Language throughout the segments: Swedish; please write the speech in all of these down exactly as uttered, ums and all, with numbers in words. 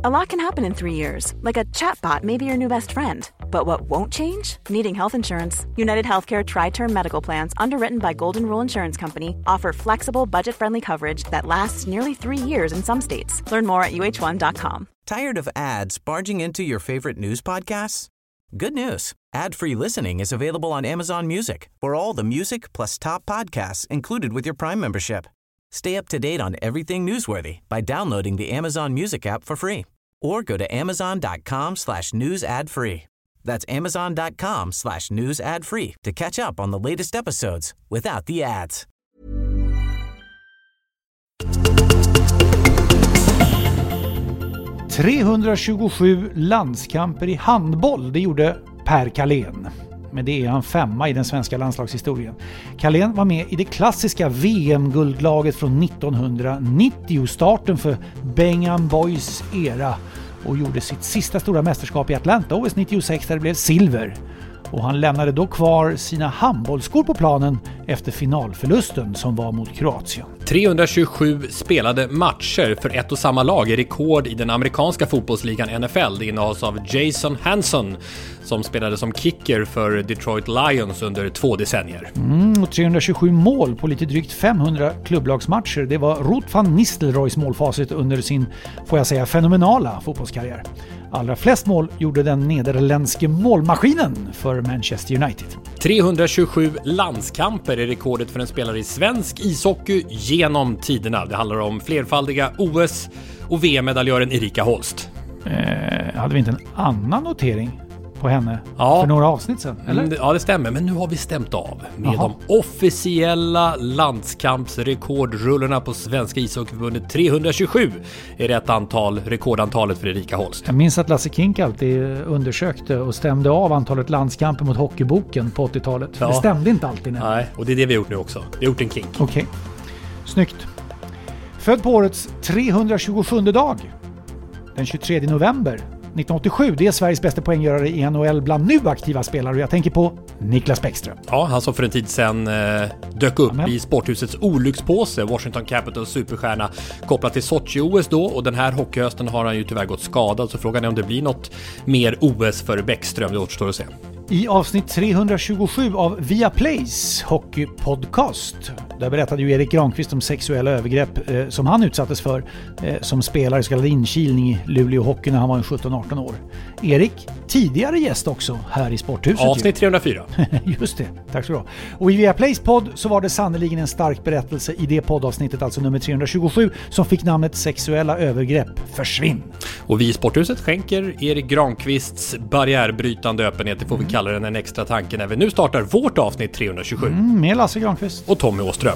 A lot can happen in three years, like a chatbot may be your new best friend. But what won't change? Needing health insurance. United Healthcare Tri-Term Medical Plans, underwritten by Golden Rule Insurance Company, offer flexible, budget-friendly coverage that lasts nearly three years in some states. Learn more at U H one dot com. Tired of ads barging into your favorite news podcasts? Good news. Ad-free listening is available on Amazon Music for all the music plus top podcasts included with your Prime membership. Stay up to date on everything newsworthy by downloading the Amazon Music app for free or go to amazon.com slash news ad free. That's amazon.com slash news ad free to catch up on the latest episodes without the ads. trehundratjugosju landskamper i handboll, det gjorde Per Carlén. Men det är han femma i den svenska landslagshistorien. Carlén var med i det klassiska V M-guldlaget från nittonhundranittio, starten för Bengham Boys era, och gjorde sitt sista stora mästerskap i Atlanta O S nittiosex där det blev silver. Och han lämnade då kvar sina handbollsskor på planen efter finalförlusten som var mot Kroatien. trehundratjugosju spelade matcher för ett och samma lag är rekord i den amerikanska fotbollsligan N F L. Det innehas av Jason Hanson som spelade som kicker för Detroit Lions under två decennier. Mm, och trehundratjugosju mål på lite drygt femhundra klubblagsmatcher. Det var Ruud van Nistelrooys målfacit under sin, får jag säga, fenomenala fotbollskarriär. Allra flest mål gjorde den nederländske målmaskinen för Manchester United. trehundratjugosju landskamper är rekordet för en spelare i svensk ishockey genom tiderna. Det handlar om flerfaldiga O S- och V M-medaljören Erika Holst. Eh, hade vi inte en annan notering på henne ja. för några avsnitt sedan, eller? Mm, ja, det stämmer, men nu har vi stämt av med Jaha. de officiella landskampsrekordrullarna på Svenska ishockeyförbundet. trehundratjugosju är rätt antal, rekordantalet för Erika Holst. Jag minns att Lasse Kink alltid undersökte och stämde av antalet landskamper mot hockeyboken på åttiotalet. Ja. Det stämde inte alltid. Nej. Nej, och det är det vi har gjort nu också. Vi har gjort en Kink. Okej, okay. Snyggt. Född på årets trehundratjugosjunde dag, den tjugotredje november nittonhundraåttiosju, det är Sveriges bästa poänggörare i N H L bland nu aktiva spelare, och jag tänker på Niklas Bäckström. Ja, han som för en tid sedan eh, dök upp Amen. i sporthusets olyckspåse, Washington Capitals superstjärna, kopplat till Sochi-O S då, och den här hockeyhösten har han ju tyvärr gått skadad, så frågan är om det blir något mer O S för Bäckström, det återstår att se. I avsnitt trehundratjugosju av Viaplays hockeypodcast, där berättade ju Erik Granqvist om sexuella övergrepp eh, som han utsattes för eh, som spelare i så kallad inkilning i Luleå Hockey när han var sjutton arton år. Erik, tidigare gäst också här i Sporthuset. Avsnitt trehundrafyra. Just det, tack så bra. Och i Viaplays podd så var det sannoliken en stark berättelse i det poddavsnittet, alltså nummer trehundratjugosju, som fick namnet Sexuella övergrepp försvinn. Och vi i Sporthuset skänker Erik Granqvists barriärbrytande öppenhet, det får vi kalla den en extra tanke när vi nu startar vårt avsnitt trehundratjugosju. Mm, med Lasse Granqvist och Tommy Åström.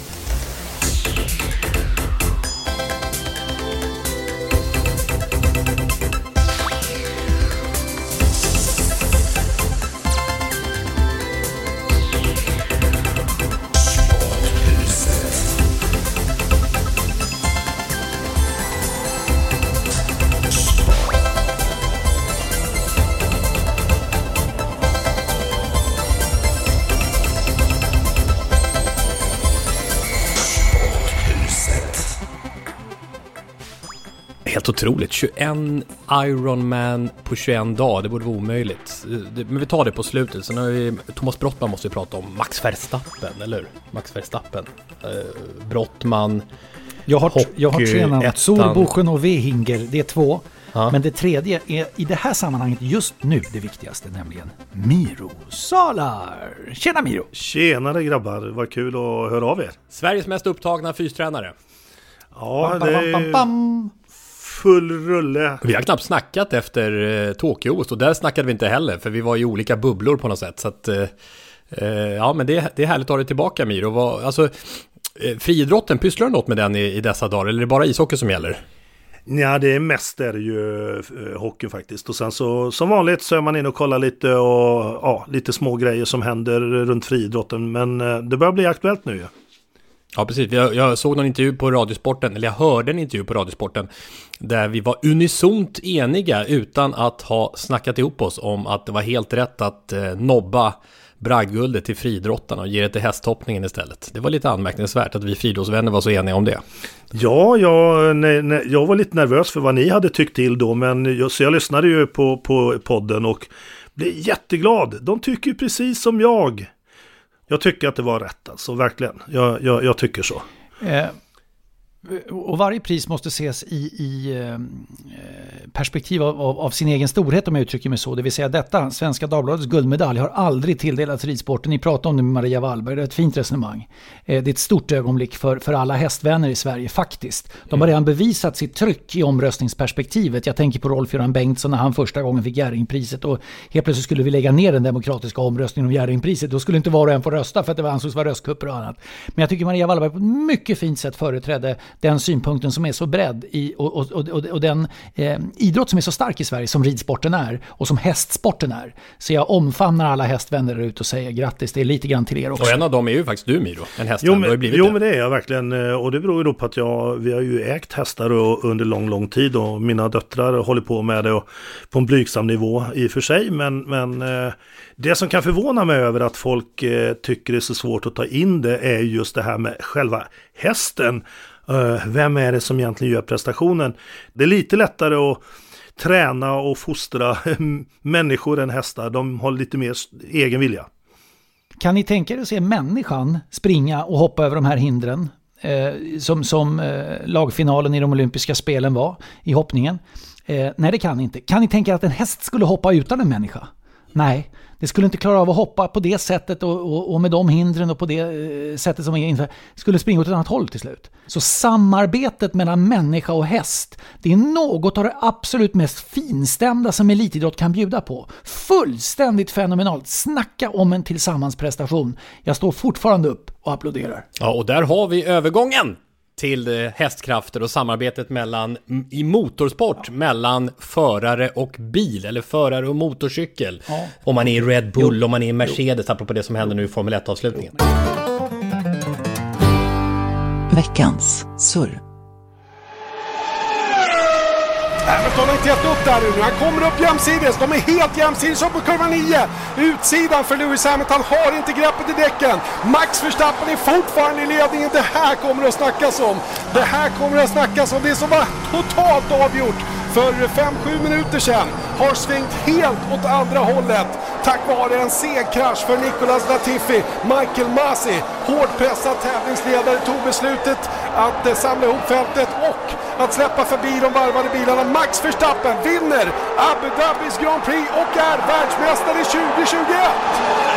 Helt otroligt. tjugoen Ironman på tjugoen dagar. Det borde vara omöjligt. Men vi tar det på slutet. Så nu har vi, Thomas Brottman måste vi prata om Max Verstappen, eller Max Verstappen. Eh, Brottman. Jag har, hockey, jag har tränat ettan. Solboschen och V-Hinger. Det är två. Ja. Men det tredje är i det här sammanhanget just nu det viktigaste, nämligen Miro Salar. Tjena Miro! Tjenare grabbar, vad kul att höra av er. Sveriges mest upptagna fystränare. Ja, bam, det bam, bam, bam. Full rulle. Vi har knappt snackat efter eh, Tokyo, och där snackade vi inte heller, för vi var i olika bubblor på något sätt. Så att, eh, eh, ja, men det, det är härligt att ha dig tillbaka, Miro. Vad, alltså, eh, friidrotten, pysslar du något med den i, i dessa dagar, eller är det bara ishockey som gäller? Ja, det är mest är det ju eh, hockey faktiskt. Och sen så som vanligt så är man in och kollar lite och ja, lite små grejer som händer runt friidrotten. Men eh, det börjar bli aktuellt nu. Ja. Ja, precis. Jag, jag såg någon intervju på Radiosporten, eller jag hörde en intervju på Radiosporten där vi var unisont eniga utan att ha snackat ihop oss om att det var helt rätt att eh, nobba bragdguldet till fridrottarna och ger det till hästhoppningen istället. Det var lite anmärkningsvärt att vi fridrottsvänner var så eniga om det. Ja, jag, nej, nej, jag var lite nervös för vad ni hade tyckt till då, men jag, så jag lyssnade ju på, på podden och blev jätteglad. De tycker ju precis som jag. Jag tycker att det var rätt, alltså, verkligen. Jag, jag, jag tycker så. Eh. Och varje pris måste ses i, i perspektiv av, av, av sin egen storhet, om jag uttrycker mig så. Det vill säga detta, Svenska Dagbladets guldmedalj har aldrig tilldelats ridsporten. Ni pratar om det med Maria Wallberg, det är ett fint resonemang. Det är ett stort ögonblick för, för alla hästvänner i Sverige faktiskt. De har redan bevisat sitt tryck i omröstningsperspektivet. Jag tänker på Rolf-Göran Bengtsson när han första gången fick Jerringpriset, och helt plötsligt skulle vi lägga ner den demokratiska omröstningen om Jerringpriset. Då skulle inte var och en få rösta för att det var ansågs vara röstkupper och annat. Men jag tycker Maria Wallberg på ett mycket fint sätt företrädde den synpunkten som är så bredd i, och, och, och, och den eh, idrott som är så stark i Sverige som ridsporten är och som hästsporten är. Så jag omfamnar alla hästvänner där ute och säger grattis, det är lite grann till er också. Och en av dem är ju faktiskt du, Miro, en hästvän. Jo, men, har blivit jo det. men det är jag verkligen, och det beror ju då på att jag, vi har ju ägt hästar under lång, lång tid, och mina döttrar håller på med det och på en blygsam nivå i och för sig, men, men det som kan förvåna mig över att folk tycker det är så svårt att ta in det är just det här med själva hästen. Vem är det som egentligen gör prestationen? Det är lite lättare att träna och fostra människor än hästar. De har lite mer egen vilja. Kan ni tänka er att se människan springa och hoppa över de här hindren eh, som, som eh, lagfinalen i de olympiska spelen var i hoppningen? Eh, nej, det kan ni inte. Kan ni tänka er att en häst skulle hoppa utan en människa? Nej, det skulle inte klara av att hoppa på det sättet och, och, och med de hindren och på det eh, sättet som är inför, skulle springa åt ett annat håll till slut. Så samarbetet mellan människa och häst, det är något av det absolut mest finstämda som elitidrott kan bjuda på. Fullständigt fenomenalt. Snacka om en tillsammansprestation. Jag står fortfarande upp och applåderar. Ja, och där har vi övergången till hästkrafter och samarbetet mellan i motorsport ja. mellan förare och bil, eller förare och motorcykel. Ja. Om man är i Red Bull, jo. om man är i Mercedes, jo. apropå det som händer nu i Formel ett-avslutningen. Veckans surr. Hamilton har inte gett upp där nu. Han kommer upp jämsides. De är helt jämsides upp på kurva nio. Utsidan för Lewis Hamilton har inte greppet i däcken. Max Verstappen är fortfarande i ledningen. Det här kommer att snackas om. Det här kommer att snackas om. Det som var totalt avgjort för fem sju minuter sedan har svängt helt åt andra hållet. Tack vare en segkrasch för Nicolas Latifi. Michael Masi, hårt pressad tävlingsledare, tog beslutet att samla ihop fältet och att släppa förbi de varvade bilarna. Max Verstappen vinner Abu Dhabis Grand Prix och är världsmästare tjugo tjugoett.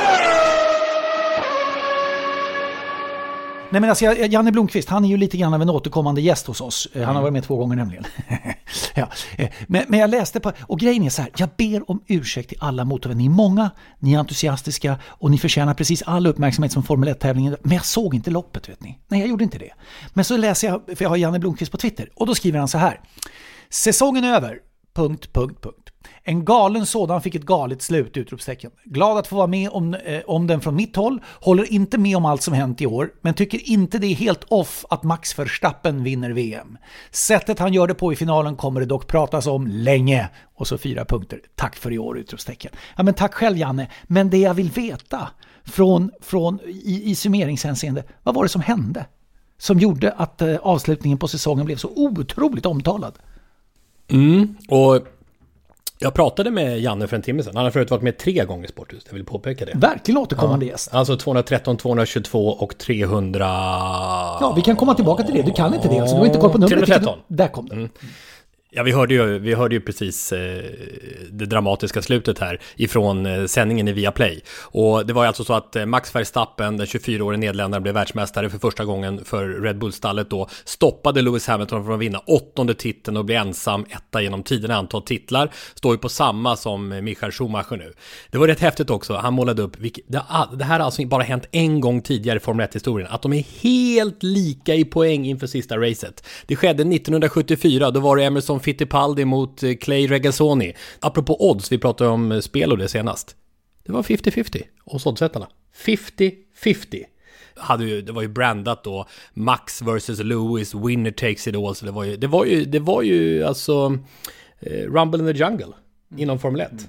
Nej men alltså, Janne Blomqvist, han är ju lite grann av en återkommande gäst hos oss. Han har varit med två gånger nämligen. ja. men, men jag läste på, och grejen är så här, jag ber om ursäkt till alla motorvänner. Ni är många, ni är entusiastiska och ni förtjänar precis all uppmärksamhet som Formel ett-tävlingen. Men jag såg inte loppet, vet ni. Nej, jag gjorde inte det. Men så läser jag, för jag har Janne Blomqvist på Twitter, och då skriver han så här. Säsongen är över. Punkt, punkt, punkt. En galen sådan fick ett galet slut, utropstecken. Glad att få vara med om, eh, om den från mitt håll. Håller inte med om allt som hänt i år, men tycker inte det är helt off att Max Verstappen vinner V M. Sättet han gör det på i finalen kommer det dock pratas om länge. Och så fyra punkter. Tack för i år, utropstecken. Ja, men tack själv, Janne. Men det jag vill veta från, från i, i summeringshänseende, vad var det som hände? Som gjorde att eh, avslutningen på säsongen blev så otroligt omtalad. Mm, och jag pratade med Janne för en timme sedan. Han har förut varit med tre gånger i Sporthuset, jag vill påpeka det. Verkligen återkommande ja. gäst. Alltså tvåhundratretton, tvåhundratjugotvå och trehundra... Ja, vi kan komma tillbaka till det. Du kan inte det. Alltså. Du har inte koll på numret. trehundratretton. Där kom det. Mm. Ja, vi hörde ju, vi hörde ju precis eh, det dramatiska slutet här ifrån eh, sändningen i Viaplay. Och det var alltså så att eh, Max Verstappen, den tjugofyraårige nederländaren, blev världsmästare för första gången för Red Bull-stallet då. Stoppade Lewis Hamilton från att vinna åttonde titeln och bli ensam etta genom tiden. Antal titlar står ju på samma som Michael Schumacher nu. Det var rätt häftigt också. Han målade upp, vilket, det, det här har alltså bara hänt en gång tidigare i Formel ett-historien. Att de är helt lika i poäng inför sista racet. Det skedde nittonhundrasjuttiofyra, då var det Emerson Fittipaldi mot Clay Regazzoni. Apropå odds, vi pratade om spel och det senast. Det var femtio femtio hos oddsättarna. femtio femtio. Hade ju, det var ju brandat då Max versus Lewis, winner takes it all. Så det var ju, det var ju, det var ju alltså eh, Rumble in the Jungle inom Formel ett.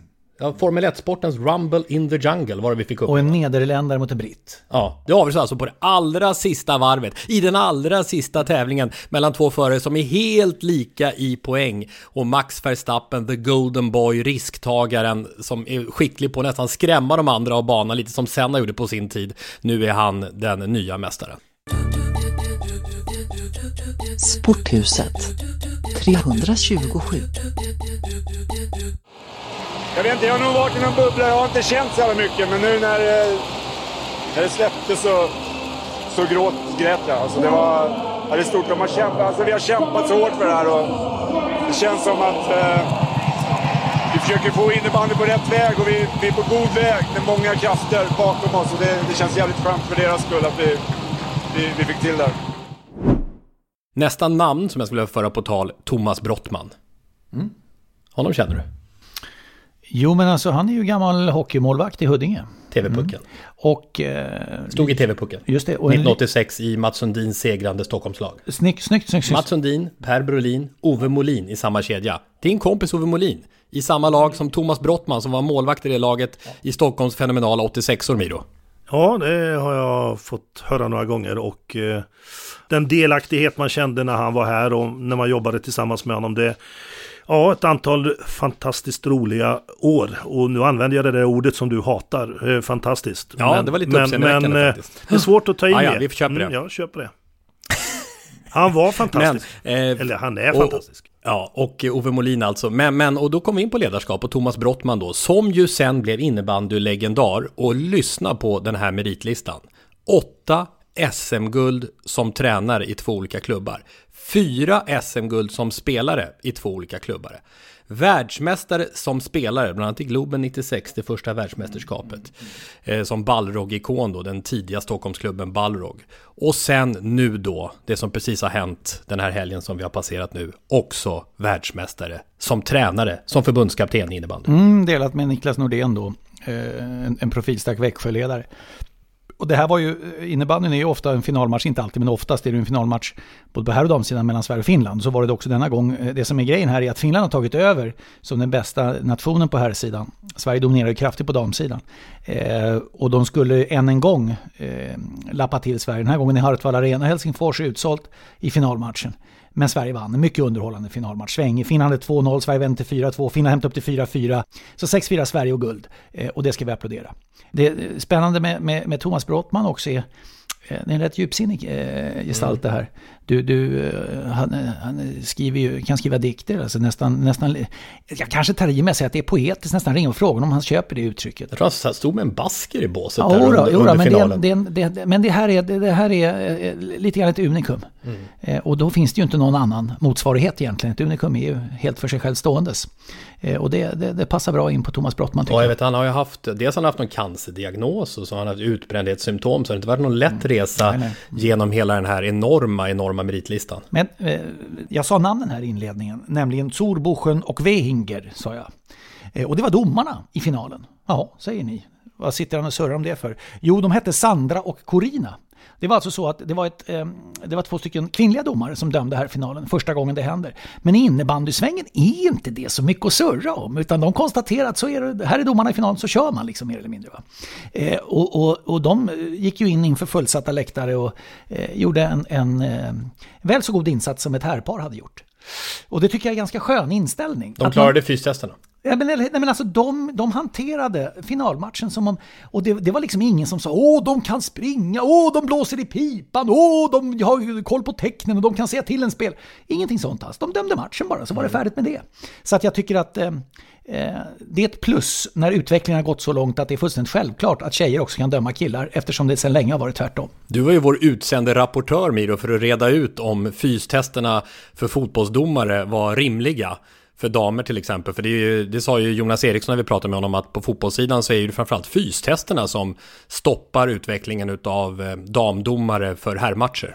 Ja, Formel ett-sportens Rumble in the Jungle var det vi fick upp. Och en nederländare mot en britt. Ja, det avgörs alltså på det allra sista varvet, i den allra sista tävlingen mellan två förare som är helt lika i poäng. Och Max Verstappen, the golden boy, risktagaren som är skicklig på att nästan skrämma de andra av banan, lite som Senna gjorde på sin tid. Nu är han den nya mästaren. Sporthuset trehundratjugosju. Jag vet inte, jag har nog varit i någon bubbla, jag har inte känt så jävla mycket, men nu när, när det släppte så, så gråt, grät jag. Alltså det var, ja, det är stort, de har kämpat, alltså vi har kämpat så hårt för det här och det känns som att eh, vi försöker få innebandy på rätt väg och vi, vi är på god väg med många krafter bakom oss och det, det känns jävligt skönt för deras skull att vi, vi, vi fick till det. Nästa namn som jag skulle föra på tal, Thomas Brottman. Mm. Honom känner du? Jo, men alltså han är ju gammal hockeymålvakt i Huddinge. T V-pucken. Mm. Och eh, stod i T V-pucken. Just det. Och nittonhundraåttiosex i Mats Sundins segrande Stockholmslag. Snyggt, snyggt, snyggt. Mats Sundin, Per Brolin, Ove Molin i samma kedja. Din kompis Ove Molin i samma lag som Thomas Brottman som var målvakt i det laget i Stockholms fenomenala åttiosex-år, Miro. Ja, det har jag fått höra några gånger och eh, den delaktighet man kände när han var här och när man jobbade tillsammans med honom, det ja, ett antal fantastiskt roliga år. Och nu använder jag det där ordet som du hatar. Eh, fantastiskt. Ja, men, det var lite men, uppseendeväckande men, faktiskt. Det är svårt att ta in. Ja, ja, vi köper det. Mm, ja, köper det. Han var fantastisk. Men, eh, Eller han är och, fantastisk. Ja, och Ove Molin alltså. Men, men, och då kom vi in på ledarskap och Thomas Brottman då, som ju sen blev innebandy-legendar. Och lyssna på den här meritlistan. Åtta S M-guld som tränare i två olika klubbar. Fyra S M-guld som spelare i två olika klubbar. Världsmästare som spelare, bland annat i Globen nittiosex, det första världsmästerskapet. Eh, som Balrog-ikon då, den tidiga Stockholmsklubben Balrog. Och sen nu då, det som precis har hänt den här helgen som vi har passerat nu, också världsmästare som tränare, som förbundskapten i innebandy. Mm, delat med Niklas Nordén då, eh, en, en profilstark Växjöledare. Och det här var ju, innebandyn är ju ofta en finalmatch, inte alltid men oftast är det en finalmatch både på här och damsidan mellan Sverige och Finland. Så var det också denna gång. Det som är grejen här är att Finland har tagit över som den bästa nationen på här sidan. Sverige dominerar ju kraftigt på damsidan. Eh, och de skulle än en gång eh, lappa till Sverige. Den här gången i Hartwall Arena, Helsingfors utsålt i finalmatchen. Men Sverige vann en mycket underhållande finalmatch. Sväng. Finland hade två noll, Sverige vände till fyra två. Finland hämtade upp till fyra fyra. Så sex fyra Sverige och guld. Eh, och det ska vi applådera. Det spännande med, med, med Thomas Brottman också är, det är en rätt djupsinnig eh, gestalt det här. Du, du, han, han skriver ju, kan skriva dikter, alltså nästan, nästan, jag kanske tar i mig att säga att det är poetiskt, nästan ringa och fråga om han köper det uttrycket. Jag tror han stod med en basker i båset ja, där då, under, jo, under men finalen. Det, det, det, men det här är, det, det här är eh, lite grann ett unikum. Mm. Eh, och då finns det ju inte någon annan motsvarighet egentligen. Ett unikum är ju helt för sig själv ståendes. Eh, och det, det, det passar bra in på Thomas Brottman. Ja, jag vet, han har ju haft, dels har han haft någon cancerdiagnos och så har han haft utbrändhetssymptom, så det har inte varit någon lätt resa mm. nej, nej. genom hela den här enorma, enorma meritlistan. Men eh, jag sa namnen här i inledningen, nämligen Zorbuchen och Wehinger, sa jag. Eh, och det var domarna i finalen. Ja, säger ni. Vad sitter han och surrar om det för? Jo, de hette Sandra och Corina. Det var alltså så att det var, ett, eh, det var två stycken kvinnliga domare som dömde här finalen första gången det händer. Men i innebandysvängen är inte det så mycket att surra om, utan de konstaterar att så är det, här är domarna i finalen, så kör man liksom mer eller mindre. Va? Eh, och, och, och de gick ju in inför fullsatta läktare och eh, gjorde en, en eh, väl så god insats som ett herrpar hade gjort. Och det tycker jag är ganska skön inställning. De klarade man, fystesterna. Ja, men, nej, men alltså de, de hanterade finalmatchen som om, och det, det var liksom ingen som sa åh, de kan springa, åh, de blåser i pipan, åh, de har koll på tecknen och de kan säga till en spel. Ingenting sånt alls. De dömde matchen bara, så var det färdigt med det. Så att jag tycker att eh, det är ett plus när utvecklingen har gått så långt att det är fullständigt självklart att tjejer också kan döma killar, eftersom det sedan länge har varit tvärtom. Du var ju vår utsände rapportör, Miro, för att reda ut om fystesterna för fotbollsdomare var rimliga för damer till exempel. För det, är ju, det sa ju Jonas Eriksson när vi pratade med honom, att på fotbollssidan så är det framförallt fystesterna som stoppar utvecklingen av damdomare för herrmatcher.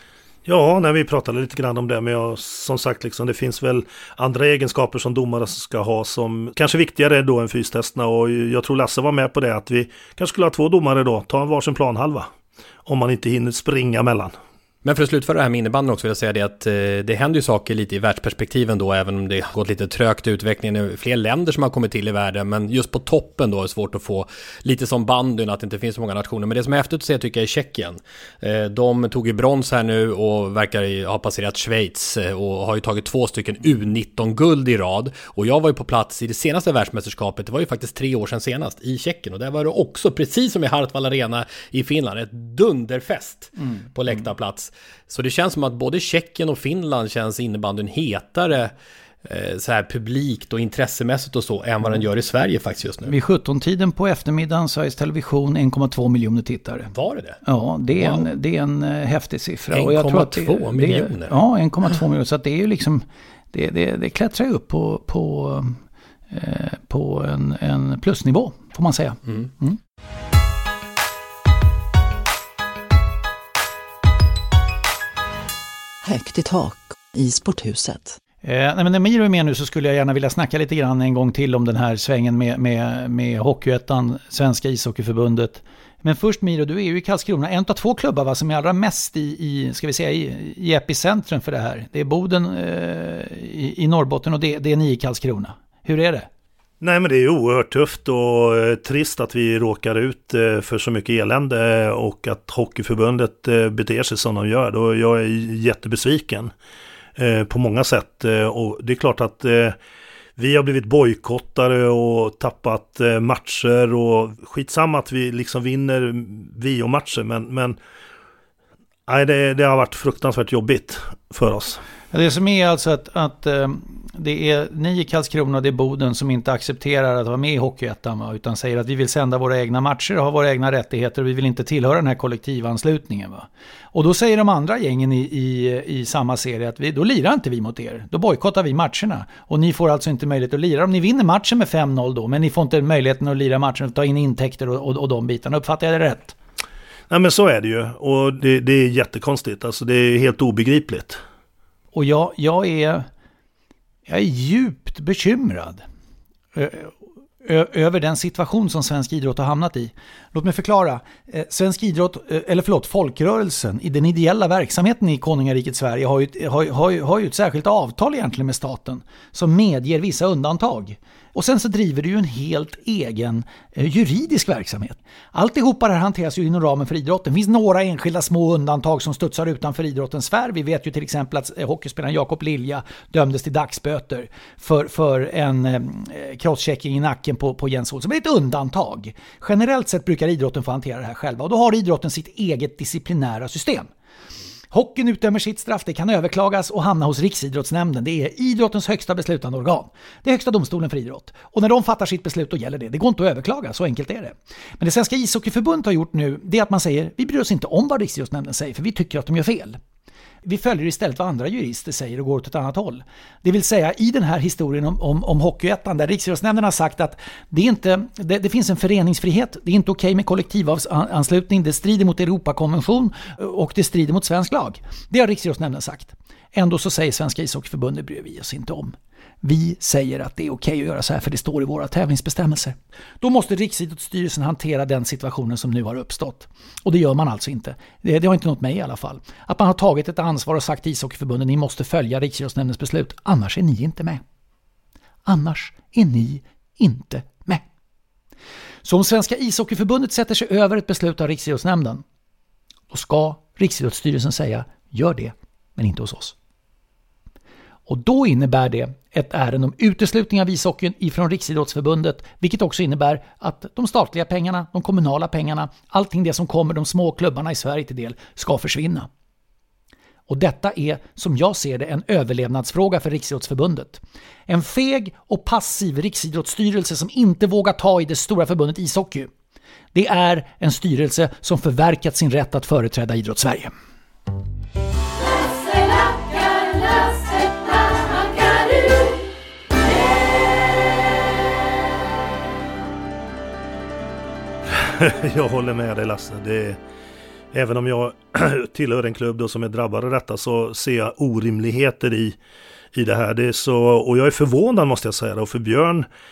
Ja, när vi pratade lite grann om det, men jag, som sagt, liksom, det finns väl andra egenskaper som domare ska ha som kanske viktigare då än fystesterna, och jag tror Lasse var med på det, att vi kanske skulle ha två domare då, ta en varsin planhalva, om man inte hinner springa mellan. Men för att slutföra det här med innebandyn också vill jag säga det att eh, det händer ju saker lite i världsperspektiven då, även om det har gått lite trögt i utvecklingen. Det är fler länder som har kommit till i världen, men just på toppen då är det svårt att få lite som bandyn, att det inte finns så många nationer. Men det som är häftigt att se tycker jag är Tjeckien. Eh, de tog ju brons här nu och verkar ha passerat Schweiz eh, och har ju tagit två stycken U nitton-guld i rad. Och jag var ju på plats i det senaste världsmästerskapet, det var ju faktiskt tre år sedan senast, i Tjeckien. Och där var det också, precis som i Hartwall Arena i Finland, ett dunderfest mm. på läktarplats. Så det känns som att både Tjeckien och Finland känns innebandyn hetare eh, så här publikt och intressemässigt och så än vad den gör i Sverige faktiskt just nu. Vid sjutton-tiden på eftermiddagen Sveriges Television en komma två miljoner tittare. Var det det? Ja, det är, wow. en, det är en uh, häftig siffra. en komma två miljoner? Det, ja, en komma två miljoner. Så att det är ju liksom, det, det, det klättrar ju upp på, på, eh, på en, en plusnivå, får man säga. Mm. Mm. Högt i tak i sporthuset. Eh, nej men när Miro är med nu så skulle jag gärna vilja snacka lite grann en gång till om den här svängen med, med, med Hockeyettan, Svenska ishockeyförbundet. Men först Miro, du är ju i Karlskrona, en av två klubbar va, som är allra mest i, i, ska vi säga, i, i epicentrum för det här. Det är Boden eh, i, i Norrbotten och det, det är ni i Karlskrona. Hur är det? Nej, men det är oerhört tufft och eh, trist att vi råkar ut eh, för så mycket elände och att Hockeyförbundet eh, beter sig som de gör. Då jag är jättebesviken eh, på många sätt. Eh, och det är klart att eh, vi har blivit bojkottare och tappat eh, matcher och skitsamma att vi liksom vinner vi och matcher. Men, men nej, det, det har varit fruktansvärt jobbigt för oss. Det som är alltså att, att det är ni i Karlskrona och det är Boden som inte accepterar att vara med i Hockeyettan, utan säger att vi vill sända våra egna matcher och ha våra egna rättigheter och vi vill inte tillhöra den här kollektivanslutningen. Va? Och då säger de andra gängen i, i, i samma serie att vi, då lirar inte vi mot er. Då bojkottar vi matcherna och ni får alltså inte möjlighet att lira. Om ni vinner matchen med fem noll då, men ni får inte möjligheten att lira matchen och ta in intäkter och, och, och de bitarna. Uppfattar jag det rätt? Nej, men så är det ju och det, det är jättekonstigt. Alltså det är helt obegripligt. Och jag, jag, är, jag är djupt bekymrad ö, ö, över den situation som svensk idrott har hamnat i. Låt mig förklara. Eh, svensk idrott, eh, eller förlåt, folkrörelsen i den ideella verksamheten i Konungariket Sverige har ju, har, har, har ju ett särskilt avtal egentligen med staten som medger vissa undantag. Och sen så driver du ju en helt egen eh, juridisk verksamhet. Alltihopa det här hanteras ju inom ramen för idrotten. Det finns några enskilda små undantag som studsar utanför idrottens sfär. Vi vet ju till exempel att eh, hockeyspelaren Jakob Lilja dömdes till dagsböter för, för en eh, crosschecking i nacken på, på Jens Olsson. Men det är ett undantag. Generellt sett brukar idrotten få hantera det här själva. Och då har idrotten sitt eget disciplinära system. Hockeyn utdömer sitt straff, det kan överklagas och hamna hos Riksidrottsnämnden. Det är idrottens högsta beslutande organ. Det är högsta domstolen för idrott. Och när de fattar sitt beslut då gäller det. Det går inte att överklaga, så enkelt är det. Men det Svenska ishockeyförbundet har gjort nu, det är att man säger, vi bryr oss inte om vad Riksidrottsnämnden säger, för vi tycker att de gör fel. Vi följer istället vad andra jurister säger och går åt ett annat håll. Det vill säga i den här historien om, om, om Hockeyettan där Riksidrottsnämnden har sagt att det, är inte, det, det finns en föreningsfrihet, det är inte okej med kollektivanslutning, det strider mot Europakonvention och det strider mot svensk lag. Det har Riksidrottsnämnden sagt. Ändå så säger Svenska ishockeyförbundet bryr vi oss inte om. Vi säger att det är okej att göra så här för det står i våra tävlingsbestämmelser. Då måste Riksidrottsstyrelsen hantera den situationen som nu har uppstått. Och det gör man alltså inte. Det, det har inte nått mig i alla fall. Att man har tagit ett ansvar och sagt till ishockeyförbundet, ni måste följa Riksidrottsnämndens beslut. Annars är ni inte med. Annars är ni inte med. Så om Svenska ishockeyförbundet sätter sig över ett beslut av Riksidrottsnämnden, då ska Riksidrottsstyrelsen säga, gör det, men inte hos oss. Och då innebär det ett ärende om uteslutning av ishockeyn ifrån Riksidrottsförbundet, vilket också innebär att de statliga pengarna, de kommunala pengarna, allting det som kommer de små klubbarna i Sverige till del ska försvinna. Och detta är, som jag ser det, en överlevnadsfråga för Riksidrottsförbundet. En feg och passiv Riksidrottsstyrelse som inte vågar ta i det stora förbundet ishockey. Det är en styrelse som förverkat sin rätt att företräda idrotts-Sverige. Jag håller med dig, Lasse. Det, även om jag tillhör en klubb då som är drabbad av detta, så ser jag orimligheter i, i det här. Det är så, och jag är förvånad, måste jag säga. Och för Björn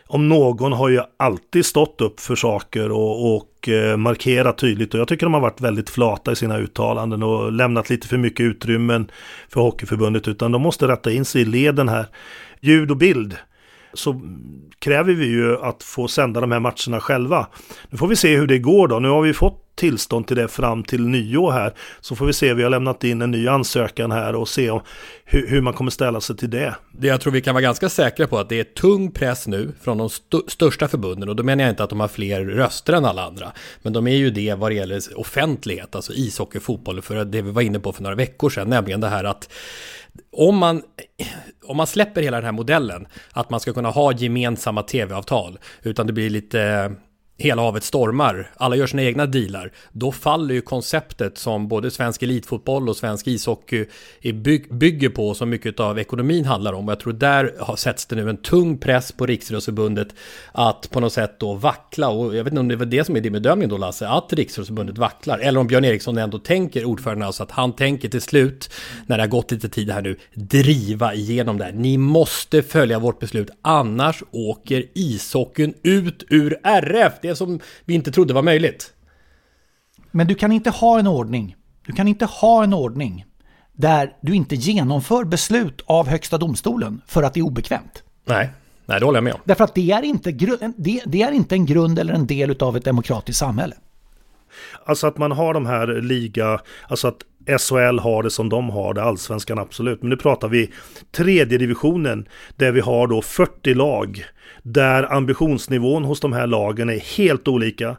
om någon har ju alltid stått upp för saker och, och eh, markerat tydligt, och jag tycker de har varit väldigt flata i sina uttalanden och lämnat lite för mycket utrymmen för Hockeyförbundet, utan de måste rätta in sig i leden här. Ljud och bild, så kräver vi ju att få sända de här matcherna själva. Nu får vi se hur det går då. Nu har vi fått tillstånd till det fram till nyår här. Så får vi se, vi har lämnat in en ny ansökan här och se om hur, hur man kommer ställa sig till det. Det jag tror vi kan vara ganska säkra på att det är tung press nu från de st- största förbunden, och då menar jag inte att de har fler röster än alla andra, men de är ju det vad det gäller offentlighet, alltså ishockey, fotboll, för det vi var inne på för några veckor sedan, nämligen det här att om man, om man släpper hela den här modellen att man ska kunna ha gemensamma tv-avtal, utan det blir lite hela havet stormar, alla gör sina egna dealar, då faller ju konceptet som både svensk elitfotboll och svensk ishockey är byg- bygger på, som mycket av ekonomin handlar om. Och jag tror där har sätts det nu en tung press på Riksidrottsförbundet att på något sätt då vackla, och jag vet inte om det var det som är din bedömning då, Lasse, att Riksidrottsförbundet vacklar, eller om Björn Eriksson ändå tänker, ordförande, alltså att han tänker till slut, när det har gått lite tid här nu, driva igenom det här. Ni måste följa vårt beslut, annars åker ishockeyn ut ur R F. Det som vi inte trodde var möjligt. Men du kan inte ha en ordning. Du kan inte ha en ordning där du inte genomför beslut av högsta domstolen för att det är obekvämt. Nej, nej, det håller jag med om. Därför att det är inte, gru- det, det är inte en grund eller en del av ett demokratiskt samhälle. Alltså att man har de här liga, alltså att S H L har det som de har det, allsvenskan absolut. Men nu pratar vi tredje divisionen där vi har då fyrtio lag, där ambitionsnivån hos de här lagen är helt olika.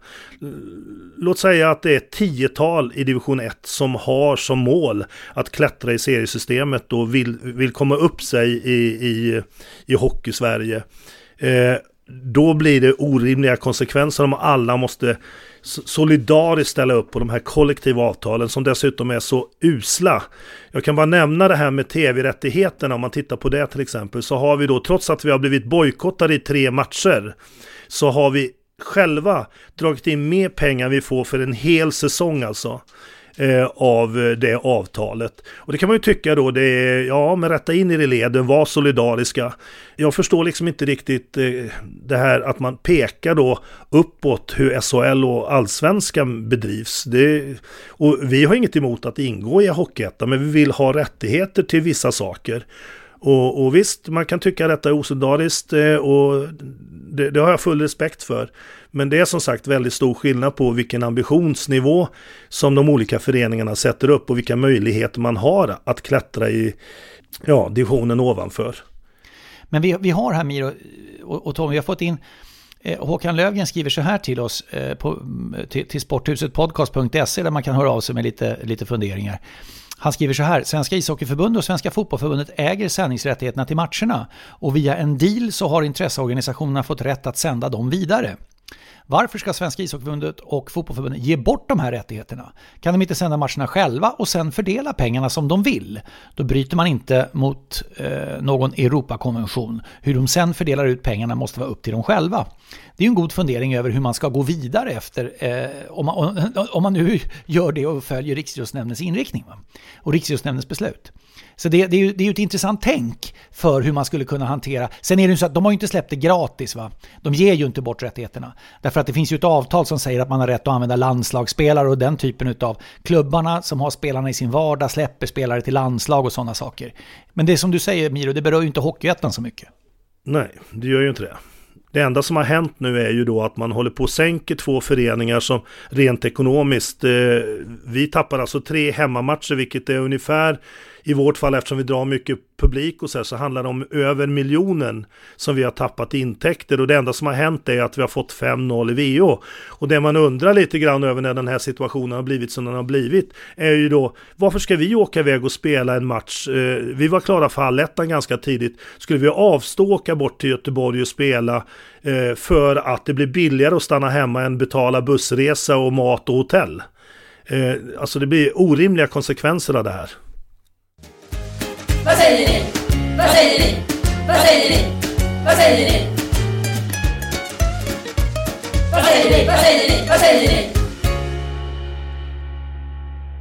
Låt säga att det är tiotal i division ett som har som mål att klättra i seriesystemet och vill, vill komma upp sig i, i, i hockey-Sverige. Eh, då blir det orimliga konsekvenser om alla måste solidariskt ställa upp på de här kollektiva avtalen som dessutom är så usla. Jag kan bara nämna det här med tv-rättigheterna. Om man tittar på det till exempel, så har vi då, trots att vi har blivit bojkottade i tre matcher, så har vi själva dragit in mer pengar vi får för en hel säsong alltså eh, av det avtalet. Och det kan man ju tycka då, det är, ja, men rätta in i det leden, var solidariska. Jag förstår liksom inte riktigt eh, det här att man pekar då uppåt hur S H L och allsvenskan bedrivs. Det, och vi har inget emot att ingå i Hockeyettan, men vi vill ha rättigheter till vissa saker. Och, och visst, man kan tycka att detta är osolidariskt eh, och det, det har jag full respekt för. Men det är som sagt väldigt stor skillnad på vilken ambitionsnivå som de olika föreningarna sätter upp och vilka möjligheter man har att klättra i, ja, divisionen ovanför. Men vi, vi har här, Miro och, och Tom, vi har fått in eh, Håkan Lövgren skriver så här till oss eh, på, till, till sporthuset podcast punkt se, där man kan höra av sig med lite, lite funderingar. Han skriver så här: Svenska ishockeyförbundet och Svenska fotbollförbundet äger sändningsrättigheterna till matcherna, och via en deal så har intresseorganisationerna fått rätt att sända dem vidare. Varför ska Svenska ishockeyförbundet och fotbollförbundet ge bort de här rättigheterna? Kan de inte sända matcherna själva och sen fördela pengarna som de vill? Då bryter man inte mot eh, någon Europakonvention. Hur de sen fördelar ut pengarna måste vara upp till dem själva. Det är ju en god fundering över hur man ska gå vidare efter, eh, om, man, om, om man nu gör det och följer Riksidrottsnämndens inriktning, va? Och Riksidrottsnämndens beslut. Så det, det, är ju, det är ju ett intressant tänk för hur man skulle kunna hantera. Sen är det ju så att de har ju inte släppt det gratis, va? De ger ju inte bort rättigheterna. Därför att det finns ju ett avtal som säger att man har rätt att använda landslagsspelare och den typen av klubbarna som har spelarna i sin vardag släpper spelare till landslag och sådana saker. Men det som du säger, Miro, det berör ju inte Hockeyettan så mycket. Nej, det gör ju inte det. Det enda som har hänt nu är ju då att man håller på att sänka två föreningar som rent ekonomiskt, eh, vi tappar alltså tre hemmamatcher, vilket är ungefär, i vårt fall eftersom vi drar mycket publik och så här, så handlar det om över miljonen som vi har tappat intäkter, och det enda som har hänt är att vi har fått fem noll i V O. Och det man undrar lite grann över när den här situationen har blivit som den har blivit är ju då, varför ska vi åka iväg och spela en match? Eh, vi var klara för Allettan ganska tidigt. Skulle vi avstå åka bort till Göteborg och spela eh, för att det blir billigare att stanna hemma än betala bussresa och mat och hotell? Eh, alltså det blir orimliga konsekvenser av det här. Vad säger ni? Vad säger ni? Vad säger ni? Vad säger ni? Vad säger ni? Vad säger ni? Vad säger ni?